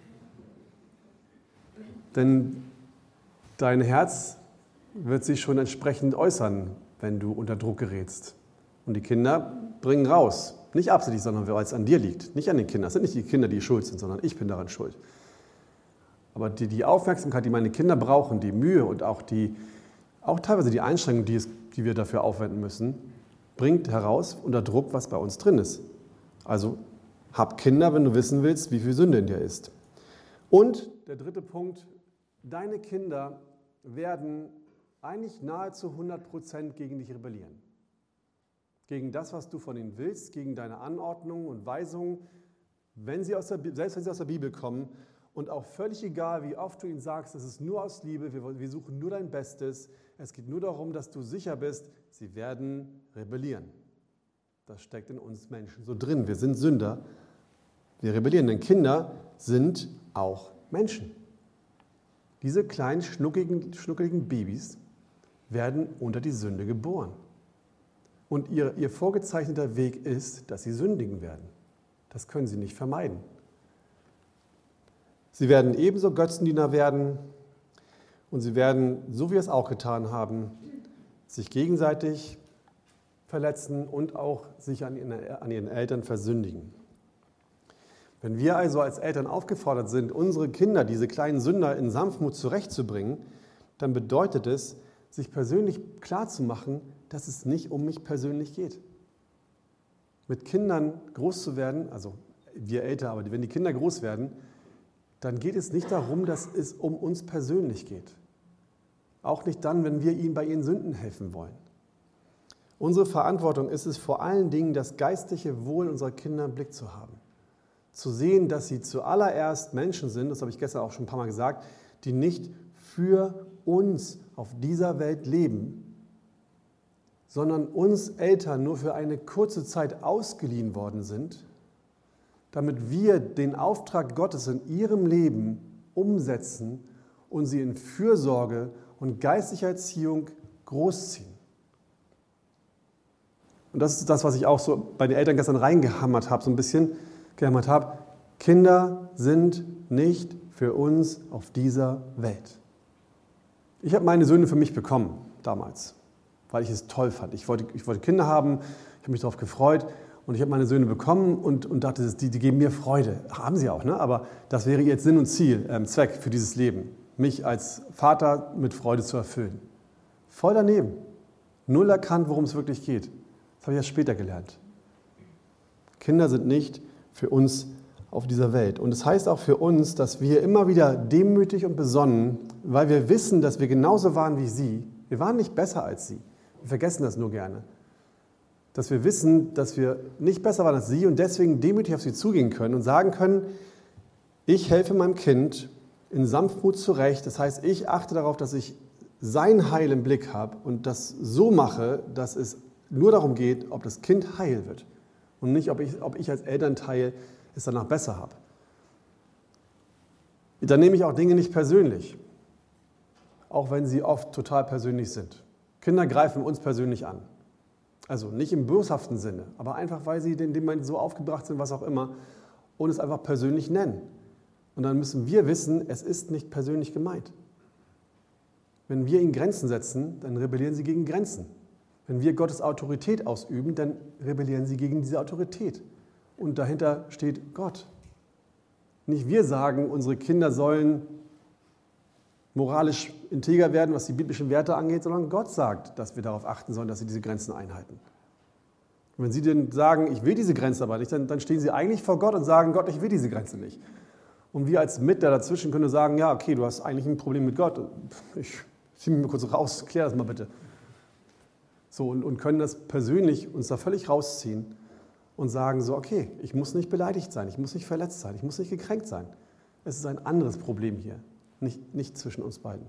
Denn dein Herz wird sich schon entsprechend äußern, wenn du unter Druck gerätst. Und die Kinder bringen raus. Nicht absichtlich, sondern weil es an dir liegt. Nicht an den Kindern. Es sind nicht die Kinder, die schuld sind, sondern ich bin daran schuld. Aber die Aufmerksamkeit, die meine Kinder brauchen, die Mühe und auch teilweise die Anstrengung, die wir dafür aufwenden müssen, bringt heraus unter Druck, was bei uns drin ist. Also hab Kinder, wenn du wissen willst, wie viel Sünde in dir ist. Und der dritte Punkt, deine Kinder werden eigentlich nahezu 100% gegen dich rebellieren. Gegen das, was du von ihnen willst, gegen deine Anordnungen und Weisungen, selbst wenn sie aus der Bibel kommen. Und auch völlig egal, wie oft du ihnen sagst, es ist nur aus Liebe, wir suchen nur dein Bestes, es geht nur darum, dass du sicher bist, sie werden rebellieren. Das steckt in uns Menschen so drin. Wir sind Sünder, wir rebellieren, denn Kinder sind auch Menschen. Diese kleinen, schnuckeligen Babys werden unter die Sünde geboren. Und ihr vorgezeichneter Weg ist, dass sie sündigen werden. Das können sie nicht vermeiden. Sie werden ebenso Götzendiener werden und sie werden, so wie wir es auch getan haben, sich gegenseitig verletzen und auch sich an ihren Eltern versündigen. Wenn wir also als Eltern aufgefordert sind, unsere Kinder, diese kleinen Sünder, in Sanftmut zurechtzubringen, dann bedeutet es, sich persönlich klarzumachen, dass es nicht um mich persönlich geht. Mit Kindern groß zu werden, also wir Eltern, aber wenn die Kinder groß werden, dann geht es nicht darum, dass es um uns persönlich geht. Auch nicht dann, wenn wir ihnen bei ihren Sünden helfen wollen. Unsere Verantwortung ist es vor allen Dingen, das geistliche Wohl unserer Kinder im Blick zu haben. Zu sehen, dass sie zuallererst Menschen sind, das habe ich gestern auch schon ein paar Mal gesagt, die nicht für uns auf dieser Welt leben, sondern uns Eltern nur für eine kurze Zeit ausgeliehen worden sind, damit wir den Auftrag Gottes in ihrem Leben umsetzen und sie in Fürsorge und geistlicher Erziehung großziehen. Und das ist das, was ich auch so bei den Eltern gestern reingehammert habe, so ein bisschen gehammert habe. Kinder sind nicht für uns auf dieser Welt. Ich habe meine Söhne für mich bekommen damals, weil ich es toll fand. Ich wollte Kinder haben, ich habe mich darauf gefreut. Und ich habe meine Söhne bekommen und dachte, die geben mir Freude. Haben sie auch, ne? Aber das wäre jetzt Sinn und Ziel, Zweck für dieses Leben, mich als Vater mit Freude zu erfüllen. Voll daneben. Null erkannt, worum es wirklich geht. Das habe ich erst später gelernt. Kinder sind nicht für uns auf dieser Welt. Und es heißt auch für uns, dass wir immer wieder demütig und besonnen, weil wir wissen, dass wir genauso waren wie sie. Wir waren nicht besser als sie. Wir vergessen das nur gerne. Dass wir wissen, dass wir nicht besser waren als sie und deswegen demütig auf sie zugehen können und sagen können, ich helfe meinem Kind in Sanftmut zurecht. Das heißt, ich achte darauf, dass ich sein Heil im Blick habe und das so mache, dass es nur darum geht, ob das Kind heil wird und nicht, ob ich als Elternteil es danach besser habe. Dann nehme ich auch Dinge nicht persönlich, auch wenn sie oft total persönlich sind. Kinder greifen uns persönlich an. Also nicht im boshaften Sinne, aber einfach, weil sie in dem Moment so aufgebracht sind, was auch immer, und es einfach persönlich nennen. Und dann müssen wir wissen, es ist nicht persönlich gemeint. Wenn wir ihnen Grenzen setzen, dann rebellieren sie gegen Grenzen. Wenn wir Gottes Autorität ausüben, dann rebellieren sie gegen diese Autorität. Und dahinter steht Gott. Nicht wir sagen, unsere Kinder sollen moralisch integer werden, was die biblischen Werte angeht, sondern Gott sagt, dass wir darauf achten sollen, dass sie diese Grenzen einhalten. Und wenn sie denn sagen, ich will diese Grenze aber nicht, dann stehen sie eigentlich vor Gott und sagen, Gott, ich will diese Grenze nicht. Und wir als Mittler dazwischen können sagen, ja, okay, du hast eigentlich ein Problem mit Gott. Ich ziehe mich mal kurz raus, klär das mal bitte. So, und können das persönlich uns da völlig rausziehen und sagen so, okay, ich muss nicht beleidigt sein, ich muss nicht verletzt sein, ich muss nicht gekränkt sein. Es ist ein anderes Problem hier, nicht zwischen uns beiden.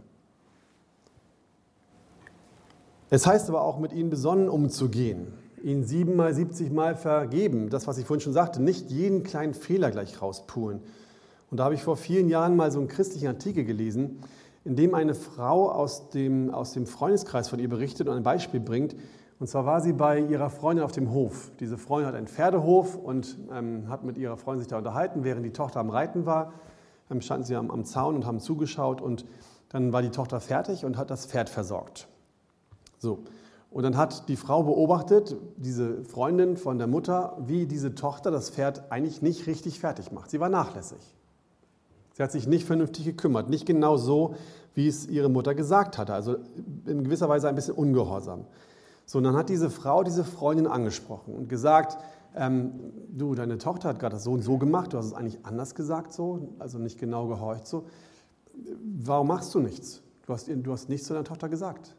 Es heißt aber auch, mit ihnen besonnen umzugehen, ihnen 7-mal, 70-mal vergeben. Das, was ich vorhin schon sagte, nicht jeden kleinen Fehler gleich rauspulen. Und da habe ich vor vielen Jahren mal so einen christlichen Artikel gelesen, in dem eine Frau aus dem Freundeskreis von ihr berichtet und ein Beispiel bringt. Und zwar war sie bei ihrer Freundin auf dem Hof. Diese Freundin hat einen Pferdehof und hat mit ihrer Freundin sich da unterhalten. Während die Tochter am Reiten war, standen sie am Zaun und haben zugeschaut. Und dann war die Tochter fertig und hat das Pferd versorgt. So. Und dann hat die Frau beobachtet, diese Freundin von der Mutter, wie diese Tochter das Pferd eigentlich nicht richtig fertig macht. Sie war nachlässig. Sie hat sich nicht vernünftig gekümmert, nicht genau so, wie es ihre Mutter gesagt hatte, also in gewisser Weise ein bisschen ungehorsam. So, und dann hat diese Frau diese Freundin angesprochen und gesagt, du, deine Tochter hat gerade das so und so gemacht, du hast es eigentlich anders gesagt so, also nicht genau gehorcht so. Warum machst du nichts? Du hast nichts zu deiner Tochter gesagt.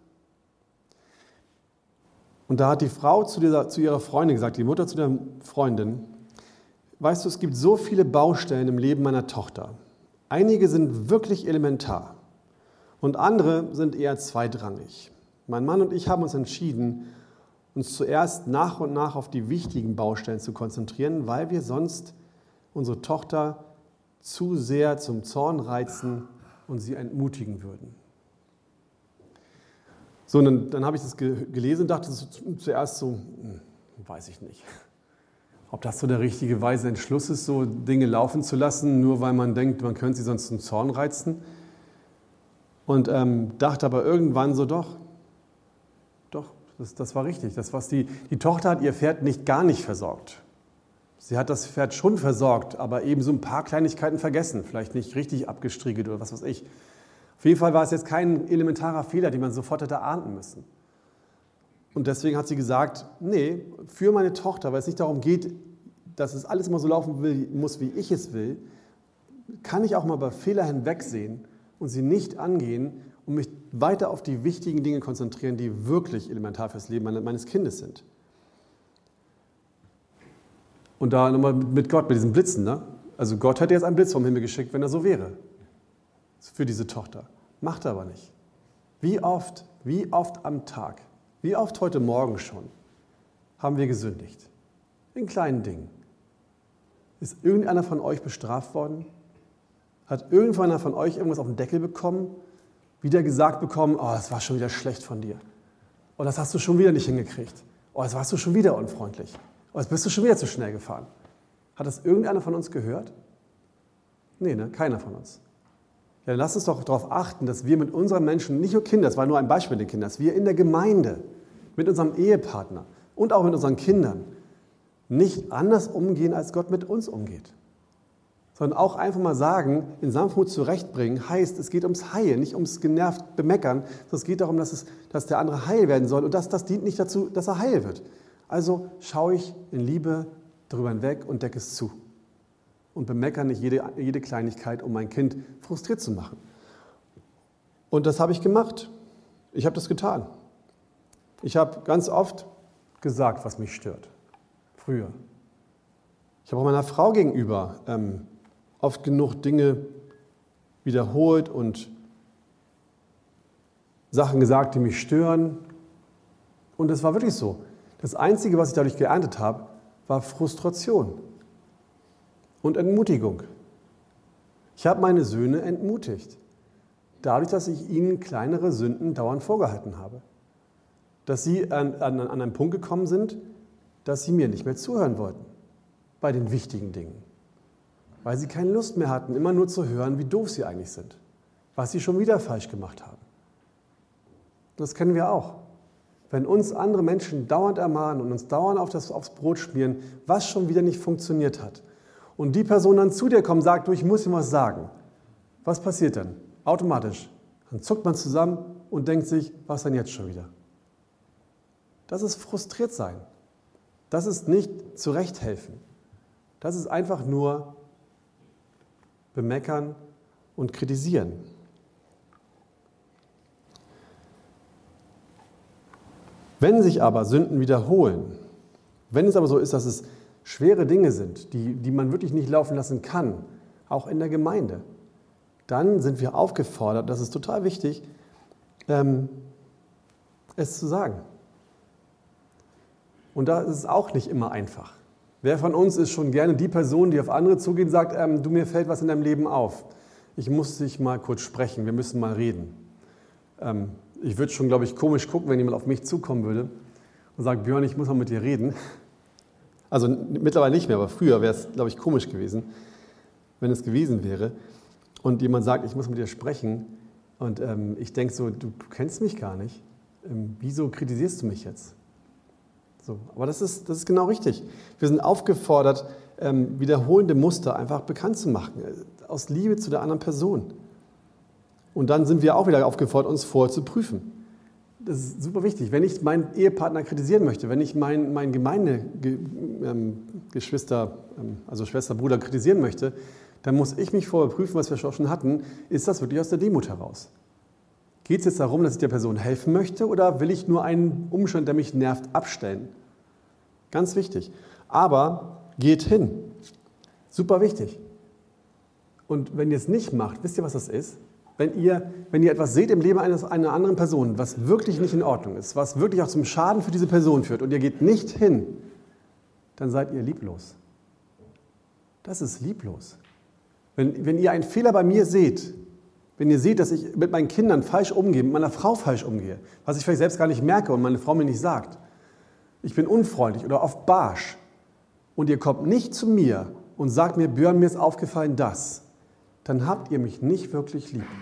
Und da hat die Frau zu ihrer Freundin gesagt, die Mutter zu der Freundin, weißt du, es gibt so viele Baustellen im Leben meiner Tochter. Einige sind wirklich elementar und andere sind eher zweitrangig. Mein Mann und ich haben uns entschieden, uns zuerst nach und nach auf die wichtigen Baustellen zu konzentrieren, weil wir sonst unsere Tochter zu sehr zum Zorn reizen und sie entmutigen würden. So, und dann habe ich das gelesen und dachte zuerst so, weiß ich nicht. Ob das so der richtige weise Entschluss ist, so Dinge laufen zu lassen, nur weil man denkt, man könnte sie sonst zum Zorn reizen. Und dachte aber irgendwann so, doch, das war richtig. Das, was die Tochter hat ihr Pferd gar nicht versorgt. Sie hat das Pferd schon versorgt, aber eben so ein paar Kleinigkeiten vergessen, vielleicht nicht richtig abgestriegelt oder was weiß ich. Auf jeden Fall war es jetzt kein elementarer Fehler, den man sofort hätte ahnden müssen. Und deswegen hat sie gesagt, nee, für meine Tochter, weil es nicht darum geht, dass es alles immer so laufen muss, wie ich es will, kann ich auch mal über Fehler hinwegsehen und sie nicht angehen und mich weiter auf die wichtigen Dinge konzentrieren, die wirklich elementar fürs Leben meines Kindes sind. Und da nochmal mit Gott, mit diesen Blitzen. Ne? Also Gott hätte jetzt einen Blitz vom Himmel geschickt, wenn er so wäre. Für diese Tochter. Macht er aber nicht. Wie oft am Tag, wie oft heute Morgen schon, haben wir gesündigt? In kleinen Dingen. Ist irgendeiner von euch bestraft worden? Hat irgendeiner von euch irgendwas auf den Deckel bekommen? Wieder gesagt bekommen, oh, das war schon wieder schlecht von dir. Oh, das hast du schon wieder nicht hingekriegt. Oh, das warst du schon wieder unfreundlich. Oh, jetzt bist du schon wieder zu schnell gefahren. Hat das irgendeiner von uns gehört? Nee, ne? Keiner von uns. Ja, dann lasst uns doch darauf achten, dass wir mit unseren Menschen, nicht nur Kinder, das war nur ein Beispiel mit den Kindern, dass wir in der Gemeinde, mit unserem Ehepartner und auch mit unseren Kindern nicht anders umgehen, als Gott mit uns umgeht. Sondern auch einfach mal sagen, in Sanftmut zurechtbringen, heißt, es geht ums Heil, nicht ums genervt Bemeckern, sondern es geht darum, dass der andere heil werden soll und das dient nicht dazu, dass er heil wird. Also schaue ich in Liebe darüber hinweg und decke es zu. Und bemeckern nicht jede Kleinigkeit, um mein Kind frustriert zu machen. Und das habe ich gemacht. Ich habe das getan. Ich habe ganz oft gesagt, was mich stört. Früher. Ich habe auch meiner Frau gegenüber oft genug Dinge wiederholt und Sachen gesagt, die mich stören. Und es war wirklich so. Das Einzige, was ich dadurch geerntet habe, war Frustration und Entmutigung. Ich habe meine Söhne entmutigt, dadurch, dass ich ihnen kleinere Sünden dauernd vorgehalten habe. dass sie an einen Punkt gekommen sind, dass sie mir nicht mehr zuhören wollten bei den wichtigen Dingen. Weil sie keine Lust mehr hatten, immer nur zu hören, wie doof sie eigentlich sind, was sie schon wieder falsch gemacht haben. Das kennen wir auch. Wenn uns andere Menschen dauernd ermahnen und uns dauernd aufs Brot schmieren, was schon wieder nicht funktioniert hat, und die Person dann zu dir kommt und sagt, du, ich muss ihm was sagen, was passiert dann? Automatisch. Dann zuckt man zusammen und denkt sich, was denn jetzt schon wieder? Das ist frustriert sein. Das ist nicht zurechthelfen. Das ist einfach nur bemeckern und kritisieren. Wenn sich aber Sünden wiederholen, wenn es aber so ist, dass es schwere Dinge sind, die man wirklich nicht laufen lassen kann, auch in der Gemeinde, dann sind wir aufgefordert, das ist total wichtig, es zu sagen. Und da ist es auch nicht immer einfach. Wer von uns ist schon gerne die Person, die auf andere zugeht und sagt, du, mir fällt was in deinem Leben auf. Ich muss dich mal kurz sprechen, wir müssen mal reden. Ich würde schon, glaube ich, komisch gucken, wenn jemand auf mich zukommen würde und sagt, Björn, ich muss mal mit dir reden. Also mittlerweile nicht mehr, aber früher wäre es, glaube ich, komisch gewesen, wenn es gewesen wäre. Und jemand sagt, ich muss mit dir sprechen. Und ich denke so, du kennst mich gar nicht. Wieso kritisierst du mich jetzt? So, aber das ist genau richtig. Wir sind aufgefordert, wiederholende Muster einfach bekannt zu machen, aus Liebe zu der anderen Person. Und dann sind wir auch wieder aufgefordert, uns vorher zu prüfen. Das ist super wichtig. Wenn ich meinen Ehepartner kritisieren möchte, wenn ich meinen Gemeindegeschwister, also Schwester, Bruder kritisieren möchte, dann muss ich mich vorher prüfen, was wir schon hatten, ist das wirklich aus der Demut heraus? Geht es jetzt darum, dass ich der Person helfen möchte oder will ich nur einen Umstand, der mich nervt, abstellen? Ganz wichtig. Aber geht hin. Super wichtig. Und wenn ihr es nicht macht, wisst ihr, was das ist? Wenn ihr etwas seht im Leben einer anderen Person, was wirklich nicht in Ordnung ist, was wirklich auch zum Schaden für diese Person führt und ihr geht nicht hin, dann seid ihr lieblos. Das ist lieblos. Wenn ihr einen Fehler bei mir seht, wenn ihr seht, dass ich mit meinen Kindern falsch umgehe, mit meiner Frau falsch umgehe, was ich vielleicht selbst gar nicht merke und meine Frau mir nicht sagt, ich bin unfreundlich oder oft barsch und ihr kommt nicht zu mir und sagt mir, Björn, mir ist aufgefallen das, dann habt ihr mich nicht wirklich lieb.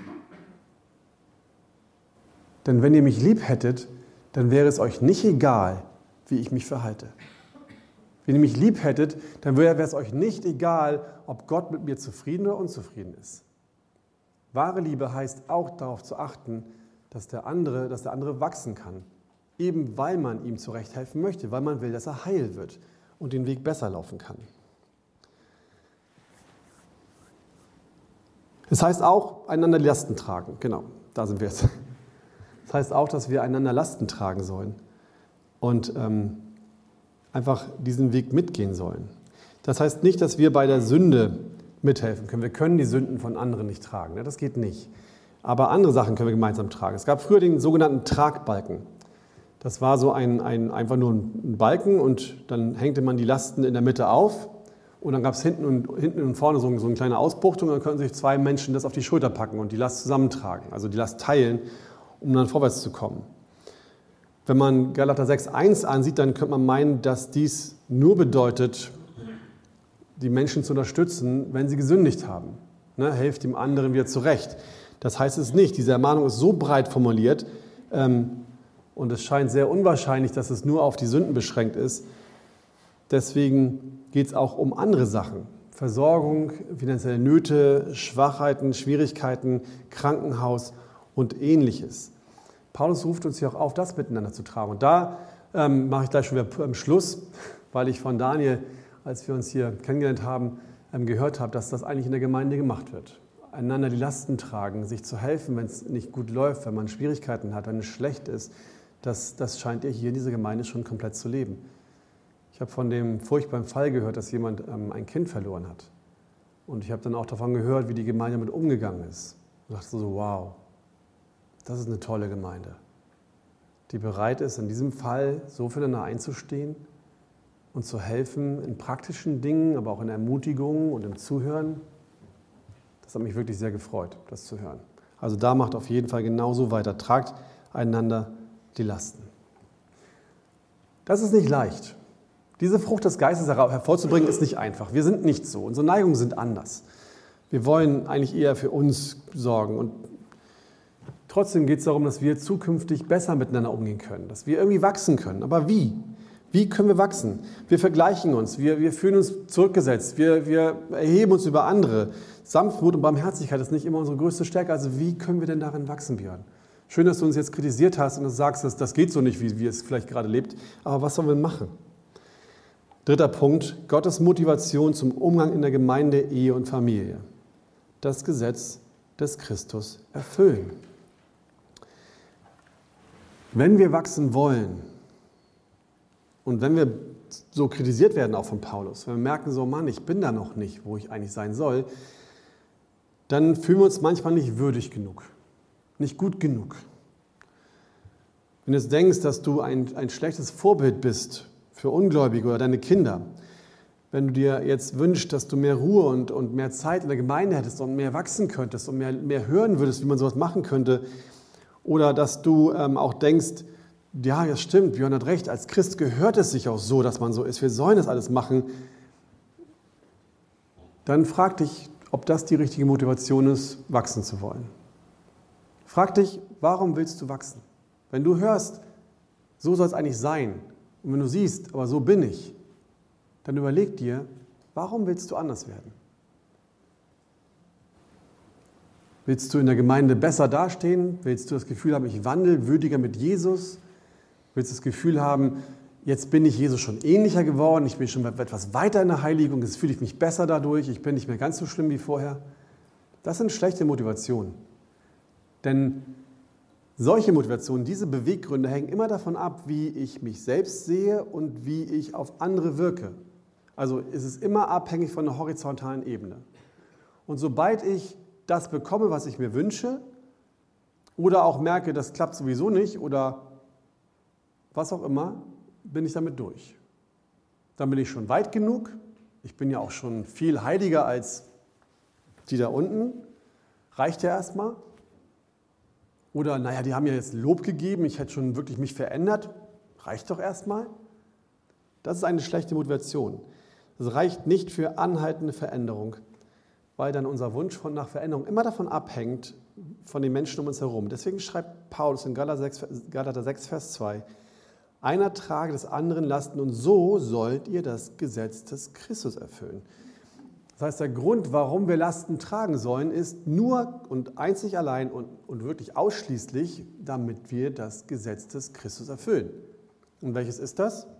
Denn wenn ihr mich lieb hättet, dann wäre es euch nicht egal, wie ich mich verhalte. Wenn ihr mich lieb hättet, dann wäre es euch nicht egal, ob Gott mit mir zufrieden oder unzufrieden ist. Wahre Liebe heißt auch darauf zu achten, dass der andere wachsen kann. Eben weil man ihm zurechthelfen möchte, weil man will, dass er heil wird und den Weg besser laufen kann. Es heißt auch, einander die Lasten tragen. Genau, da sind wir jetzt. Das heißt auch, dass wir einander Lasten tragen sollen und einfach diesen Weg mitgehen sollen. Das heißt nicht, dass wir bei der Sünde mithelfen können. Wir können die Sünden von anderen nicht tragen. Das geht nicht. Aber andere Sachen können wir gemeinsam tragen. Es gab früher den sogenannten Tragbalken. Das war so einfach nur ein Balken und dann hängte man die Lasten in der Mitte auf und dann gab es hinten und vorne so eine kleine Ausbuchtung und dann können sich zwei Menschen das auf die Schulter packen und die Last zusammentragen, also die Last teilen, um dann vorwärts zu kommen. Wenn man Galater 6,1 ansieht, dann könnte man meinen, dass dies nur bedeutet, die Menschen zu unterstützen, wenn sie gesündigt haben. Helft dem anderen wieder zurecht. Das heißt es nicht. Diese Ermahnung ist so breit formuliert und es scheint sehr unwahrscheinlich, dass es nur auf die Sünden beschränkt ist. Deswegen geht es auch um andere Sachen. Versorgung, finanzielle Nöte, Schwachheiten, Schwierigkeiten, Krankenhaus und Ähnliches. Paulus ruft uns hier auch auf, das miteinander zu tragen. Und da mache ich gleich schon wieder am Schluss, weil ich von Daniel, als wir uns hier kennengelernt haben, gehört habe, dass das eigentlich in der Gemeinde gemacht wird. Einander die Lasten tragen, sich zu helfen, wenn es nicht gut läuft, wenn man Schwierigkeiten hat, wenn es schlecht ist. Das scheint ihr hier in dieser Gemeinde schon komplett zu leben. Ich habe von dem furchtbaren Fall gehört, dass jemand ein Kind verloren hat. Und ich habe dann auch davon gehört, wie die Gemeinde damit umgegangen ist. Und dachte so, wow, das ist eine tolle Gemeinde, die bereit ist, in diesem Fall so füreinander einzustehen und zu helfen in praktischen Dingen, aber auch in Ermutigung und im Zuhören. Das hat mich wirklich sehr gefreut, das zu hören. Also da macht auf jeden Fall genauso weiter. Tragt einander die Lasten. Das ist nicht leicht. Diese Frucht des Geistes hervorzubringen, ist nicht einfach. Wir sind nicht so. Unsere Neigungen sind anders. Wir wollen eigentlich eher für uns sorgen. Und trotzdem geht es darum, dass wir zukünftig besser miteinander umgehen können, dass wir irgendwie wachsen können. Aber wie? Wie können wir wachsen? Wir vergleichen uns, wir fühlen uns zurückgesetzt, wir erheben uns über andere. Sanftmut und Barmherzigkeit ist nicht immer unsere größte Stärke. Also wie können wir denn darin wachsen, Björn? Schön, dass du uns jetzt kritisiert hast und du sagst, das geht so nicht, wie es vielleicht gerade lebt. Aber was sollen wir machen? 3. Punkt, Gottes Motivation zum Umgang in der Gemeinde, Ehe und Familie. Das Gesetz des Christus erfüllen. Wenn wir wachsen wollen und wenn wir so kritisiert werden auch von Paulus, wenn wir merken so, Mann, ich bin da noch nicht, wo ich eigentlich sein soll, dann fühlen wir uns manchmal nicht würdig genug, nicht gut genug. Wenn du jetzt denkst, dass du ein schlechtes Vorbild bist für Ungläubige oder deine Kinder, wenn du dir jetzt wünschst, dass du mehr Ruhe und mehr Zeit in der Gemeinde hättest und mehr wachsen könntest und mehr hören würdest, wie man sowas machen könnte, oder dass du auch denkst, ja, das stimmt, Björn hat recht, als Christ gehört es sich auch so, dass man so ist, wir sollen das alles machen, dann frag dich, ob das die richtige Motivation ist, wachsen zu wollen. Frag dich, warum willst du wachsen? Wenn du hörst, so soll es eigentlich sein, und wenn du siehst, aber so bin ich, dann überleg dir, warum willst du anders werden? Willst du in der Gemeinde besser dastehen? Willst du das Gefühl haben, ich wandle würdiger mit Jesus? Willst du das Gefühl haben, jetzt bin ich Jesus schon ähnlicher geworden, ich bin schon etwas weiter in der Heiligung, jetzt fühle ich mich besser dadurch, ich bin nicht mehr ganz so schlimm wie vorher? Das sind schlechte Motivationen. Denn solche Motivationen, diese Beweggründe hängen immer davon ab, wie ich mich selbst sehe und wie ich auf andere wirke. Also es ist immer abhängig von der horizontalen Ebene. Und sobald ich das bekomme, was ich mir wünsche, oder auch merke, das klappt sowieso nicht, oder was auch immer, bin ich damit durch. Dann bin ich schon weit genug. Ich bin ja auch schon viel heiliger als die da unten. Reicht ja erstmal. Oder, naja, die haben ja jetzt Lob gegeben, ich hätte schon wirklich mich verändert. Reicht doch erstmal. Das ist eine schlechte Motivation. Das reicht nicht für anhaltende Veränderung, weil dann unser Wunsch nach Veränderung immer davon abhängt, von den Menschen um uns herum. Deswegen schreibt Paulus in Galater 6, Vers 2, einer trage des anderen Lasten und so sollt ihr das Gesetz des Christus erfüllen. Das heißt, der Grund, warum wir Lasten tragen sollen, ist nur und einzig allein und wirklich ausschließlich, damit wir das Gesetz des Christus erfüllen. Und welches ist das?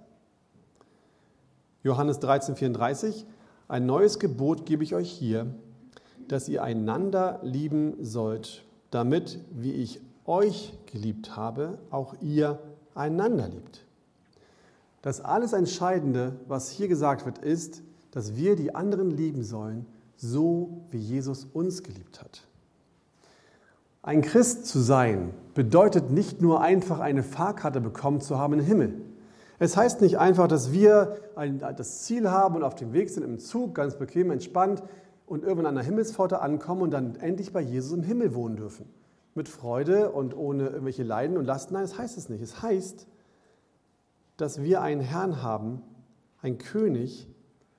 Johannes 13,34, ein neues Gebot gebe ich euch hier, dass ihr einander lieben sollt, damit, wie ich euch geliebt habe, auch ihr einander liebt. Das alles Entscheidende, was hier gesagt wird, ist, dass wir die anderen lieben sollen, so wie Jesus uns geliebt hat. Ein Christ zu sein, bedeutet nicht nur einfach eine Fahrkarte bekommen zu haben in den Himmel. Es heißt nicht einfach, dass wir das Ziel haben und auf dem Weg sind im Zug, ganz bequem, entspannt und irgendwann an der Himmelspforte ankommen und dann endlich bei Jesus im Himmel wohnen dürfen. Mit Freude und ohne irgendwelche Leiden und Lasten. Nein, das heißt es nicht. Es heißt, dass wir einen Herrn haben, einen König,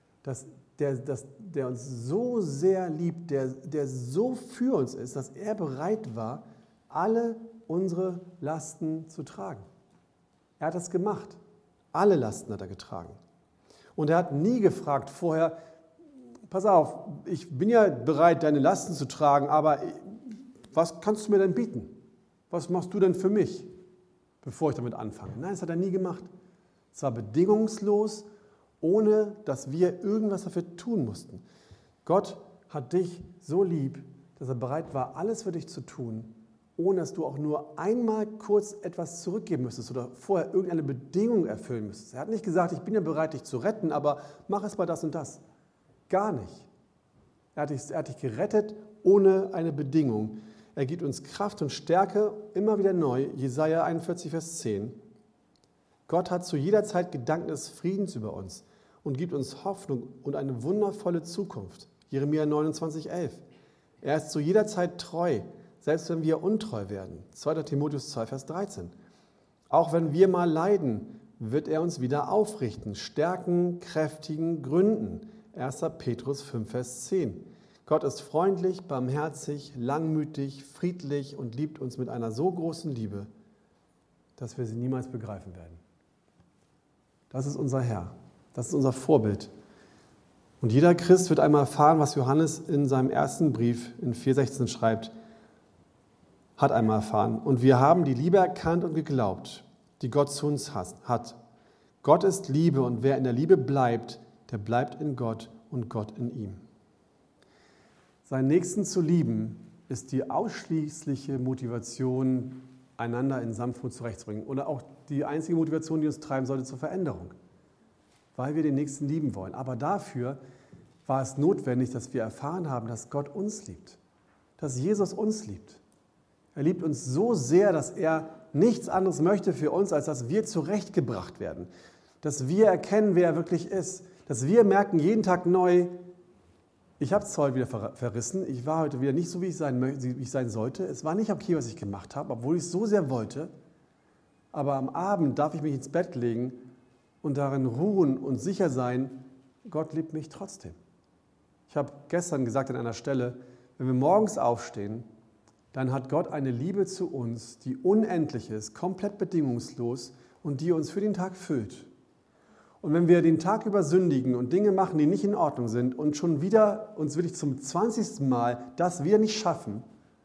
der uns so sehr liebt, der so für uns ist, dass er bereit war, alle unsere Lasten zu tragen. Er hat das gemacht. Alle Lasten hat er getragen. Und er hat nie gefragt vorher, pass auf, ich bin ja bereit, deine Lasten zu tragen, aber was kannst du mir denn bieten? Was machst du denn für mich, bevor ich damit anfange? Nein, das hat er nie gemacht. Es war bedingungslos, ohne dass wir irgendwas dafür tun mussten. Gott hat dich so lieb, dass er bereit war, alles für dich zu tun, ohne dass du auch nur einmal kurz etwas zurückgeben müsstest oder vorher irgendeine Bedingung erfüllen müsstest. Er hat nicht gesagt, ich bin ja bereit, dich zu retten, aber mach es mal das und das. Gar nicht. Er hat dich gerettet ohne eine Bedingung. Er gibt uns Kraft und Stärke immer wieder neu. Jesaja 41, Vers 10. Gott hat zu jeder Zeit Gedanken des Friedens über uns und gibt uns Hoffnung und eine wundervolle Zukunft. Jeremia 29, 11. Er ist zu jeder Zeit treu, selbst wenn wir untreu werden. 2. Timotheus 2, Vers 13. Auch wenn wir mal leiden, wird er uns wieder aufrichten, stärken, kräftigen, gründen. 1. Petrus 5, Vers 10. Gott ist freundlich, barmherzig, langmütig, friedlich und liebt uns mit einer so großen Liebe, dass wir sie niemals begreifen werden. Das ist unser Herr, das ist unser Vorbild. Und jeder Christ wird einmal erfahren, was Johannes in seinem ersten Brief in 4,16 schreibt, hat einmal erfahren. Und wir haben die Liebe erkannt und geglaubt, die Gott zu uns hat. Gott ist Liebe und wer in der Liebe bleibt, der bleibt in Gott und Gott in ihm. Seinen Nächsten zu lieben, ist die ausschließliche Motivation, einander in Sanftmut zurechtzubringen. Oder auch die einzige Motivation, die uns treiben sollte zur Veränderung. Weil wir den Nächsten lieben wollen. Aber dafür war es notwendig, dass wir erfahren haben, dass Gott uns liebt. Dass Jesus uns liebt. Er liebt uns so sehr, dass er nichts anderes möchte für uns, als dass wir zurechtgebracht werden. Dass wir erkennen, wer er wirklich ist. Dass wir merken jeden Tag neu, ich habe es zwar heute wieder verrissen, ich war heute wieder nicht so, wie ich sein sollte. Es war nicht okay, was ich gemacht habe, obwohl ich es so sehr wollte. Aber am Abend darf ich mich ins Bett legen und darin ruhen und sicher sein, Gott liebt mich trotzdem. Ich habe gestern gesagt an einer Stelle, wenn wir morgens aufstehen, dann hat Gott eine Liebe zu uns, die unendlich ist, komplett bedingungslos und die uns für den Tag füllt. Und wenn wir den Tag über sündigen und Dinge machen, die nicht in Ordnung sind und schon wieder uns wirklich zum 20. Mal das wieder nicht schaffen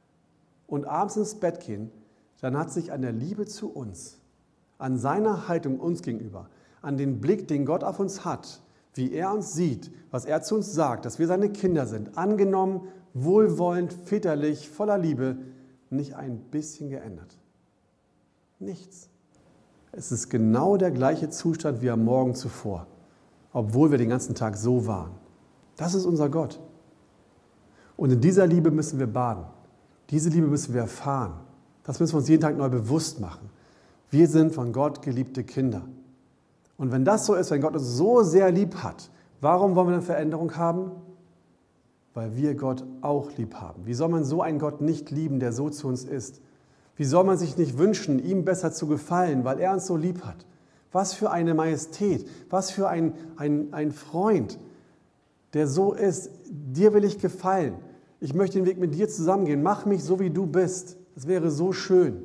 und abends ins Bett gehen, dann hat sich an der Liebe zu uns, an seiner Haltung uns gegenüber, an den Blick, den Gott auf uns hat, wie er uns sieht, was er zu uns sagt, dass wir seine Kinder sind, angenommen, wohlwollend, väterlich, voller Liebe, nicht ein bisschen geändert. Nichts. Es ist genau der gleiche Zustand wie am Morgen zuvor, obwohl wir den ganzen Tag so waren. Das ist unser Gott. Und in dieser Liebe müssen wir baden. Diese Liebe müssen wir erfahren. Das müssen wir uns jeden Tag neu bewusst machen. Wir sind von Gott geliebte Kinder. Und wenn das so ist, wenn Gott uns so sehr lieb hat, warum wollen wir dann Veränderung haben? Weil wir Gott auch lieb haben. Wie soll man so einen Gott nicht lieben, der so zu uns ist? Wie soll man sich nicht wünschen, ihm besser zu gefallen, weil er uns so lieb hat? Was für eine Majestät, was für ein Freund, der so ist. Dir will ich gefallen. Ich möchte den Weg mit dir zusammengehen. Mach mich so, wie du bist. Das wäre so schön.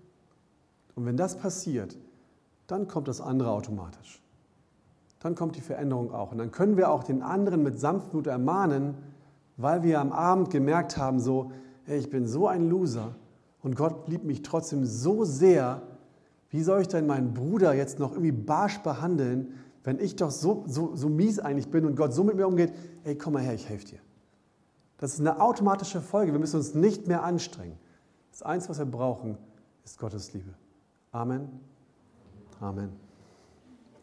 Und wenn das passiert, dann kommt das andere automatisch. Dann kommt die Veränderung auch. Und dann können wir auch den anderen mit Sanftmut ermahnen, weil wir am Abend gemerkt haben, so, hey, ich bin so ein Loser. Und Gott liebt mich trotzdem so sehr, wie soll ich denn meinen Bruder jetzt noch irgendwie barsch behandeln, wenn ich doch so mies eigentlich bin und Gott so mit mir umgeht, ey, komm mal her, ich helfe dir. Das ist eine automatische Folge, wir müssen uns nicht mehr anstrengen. Das Einzige, was wir brauchen, ist Gottes Liebe. Amen. Amen.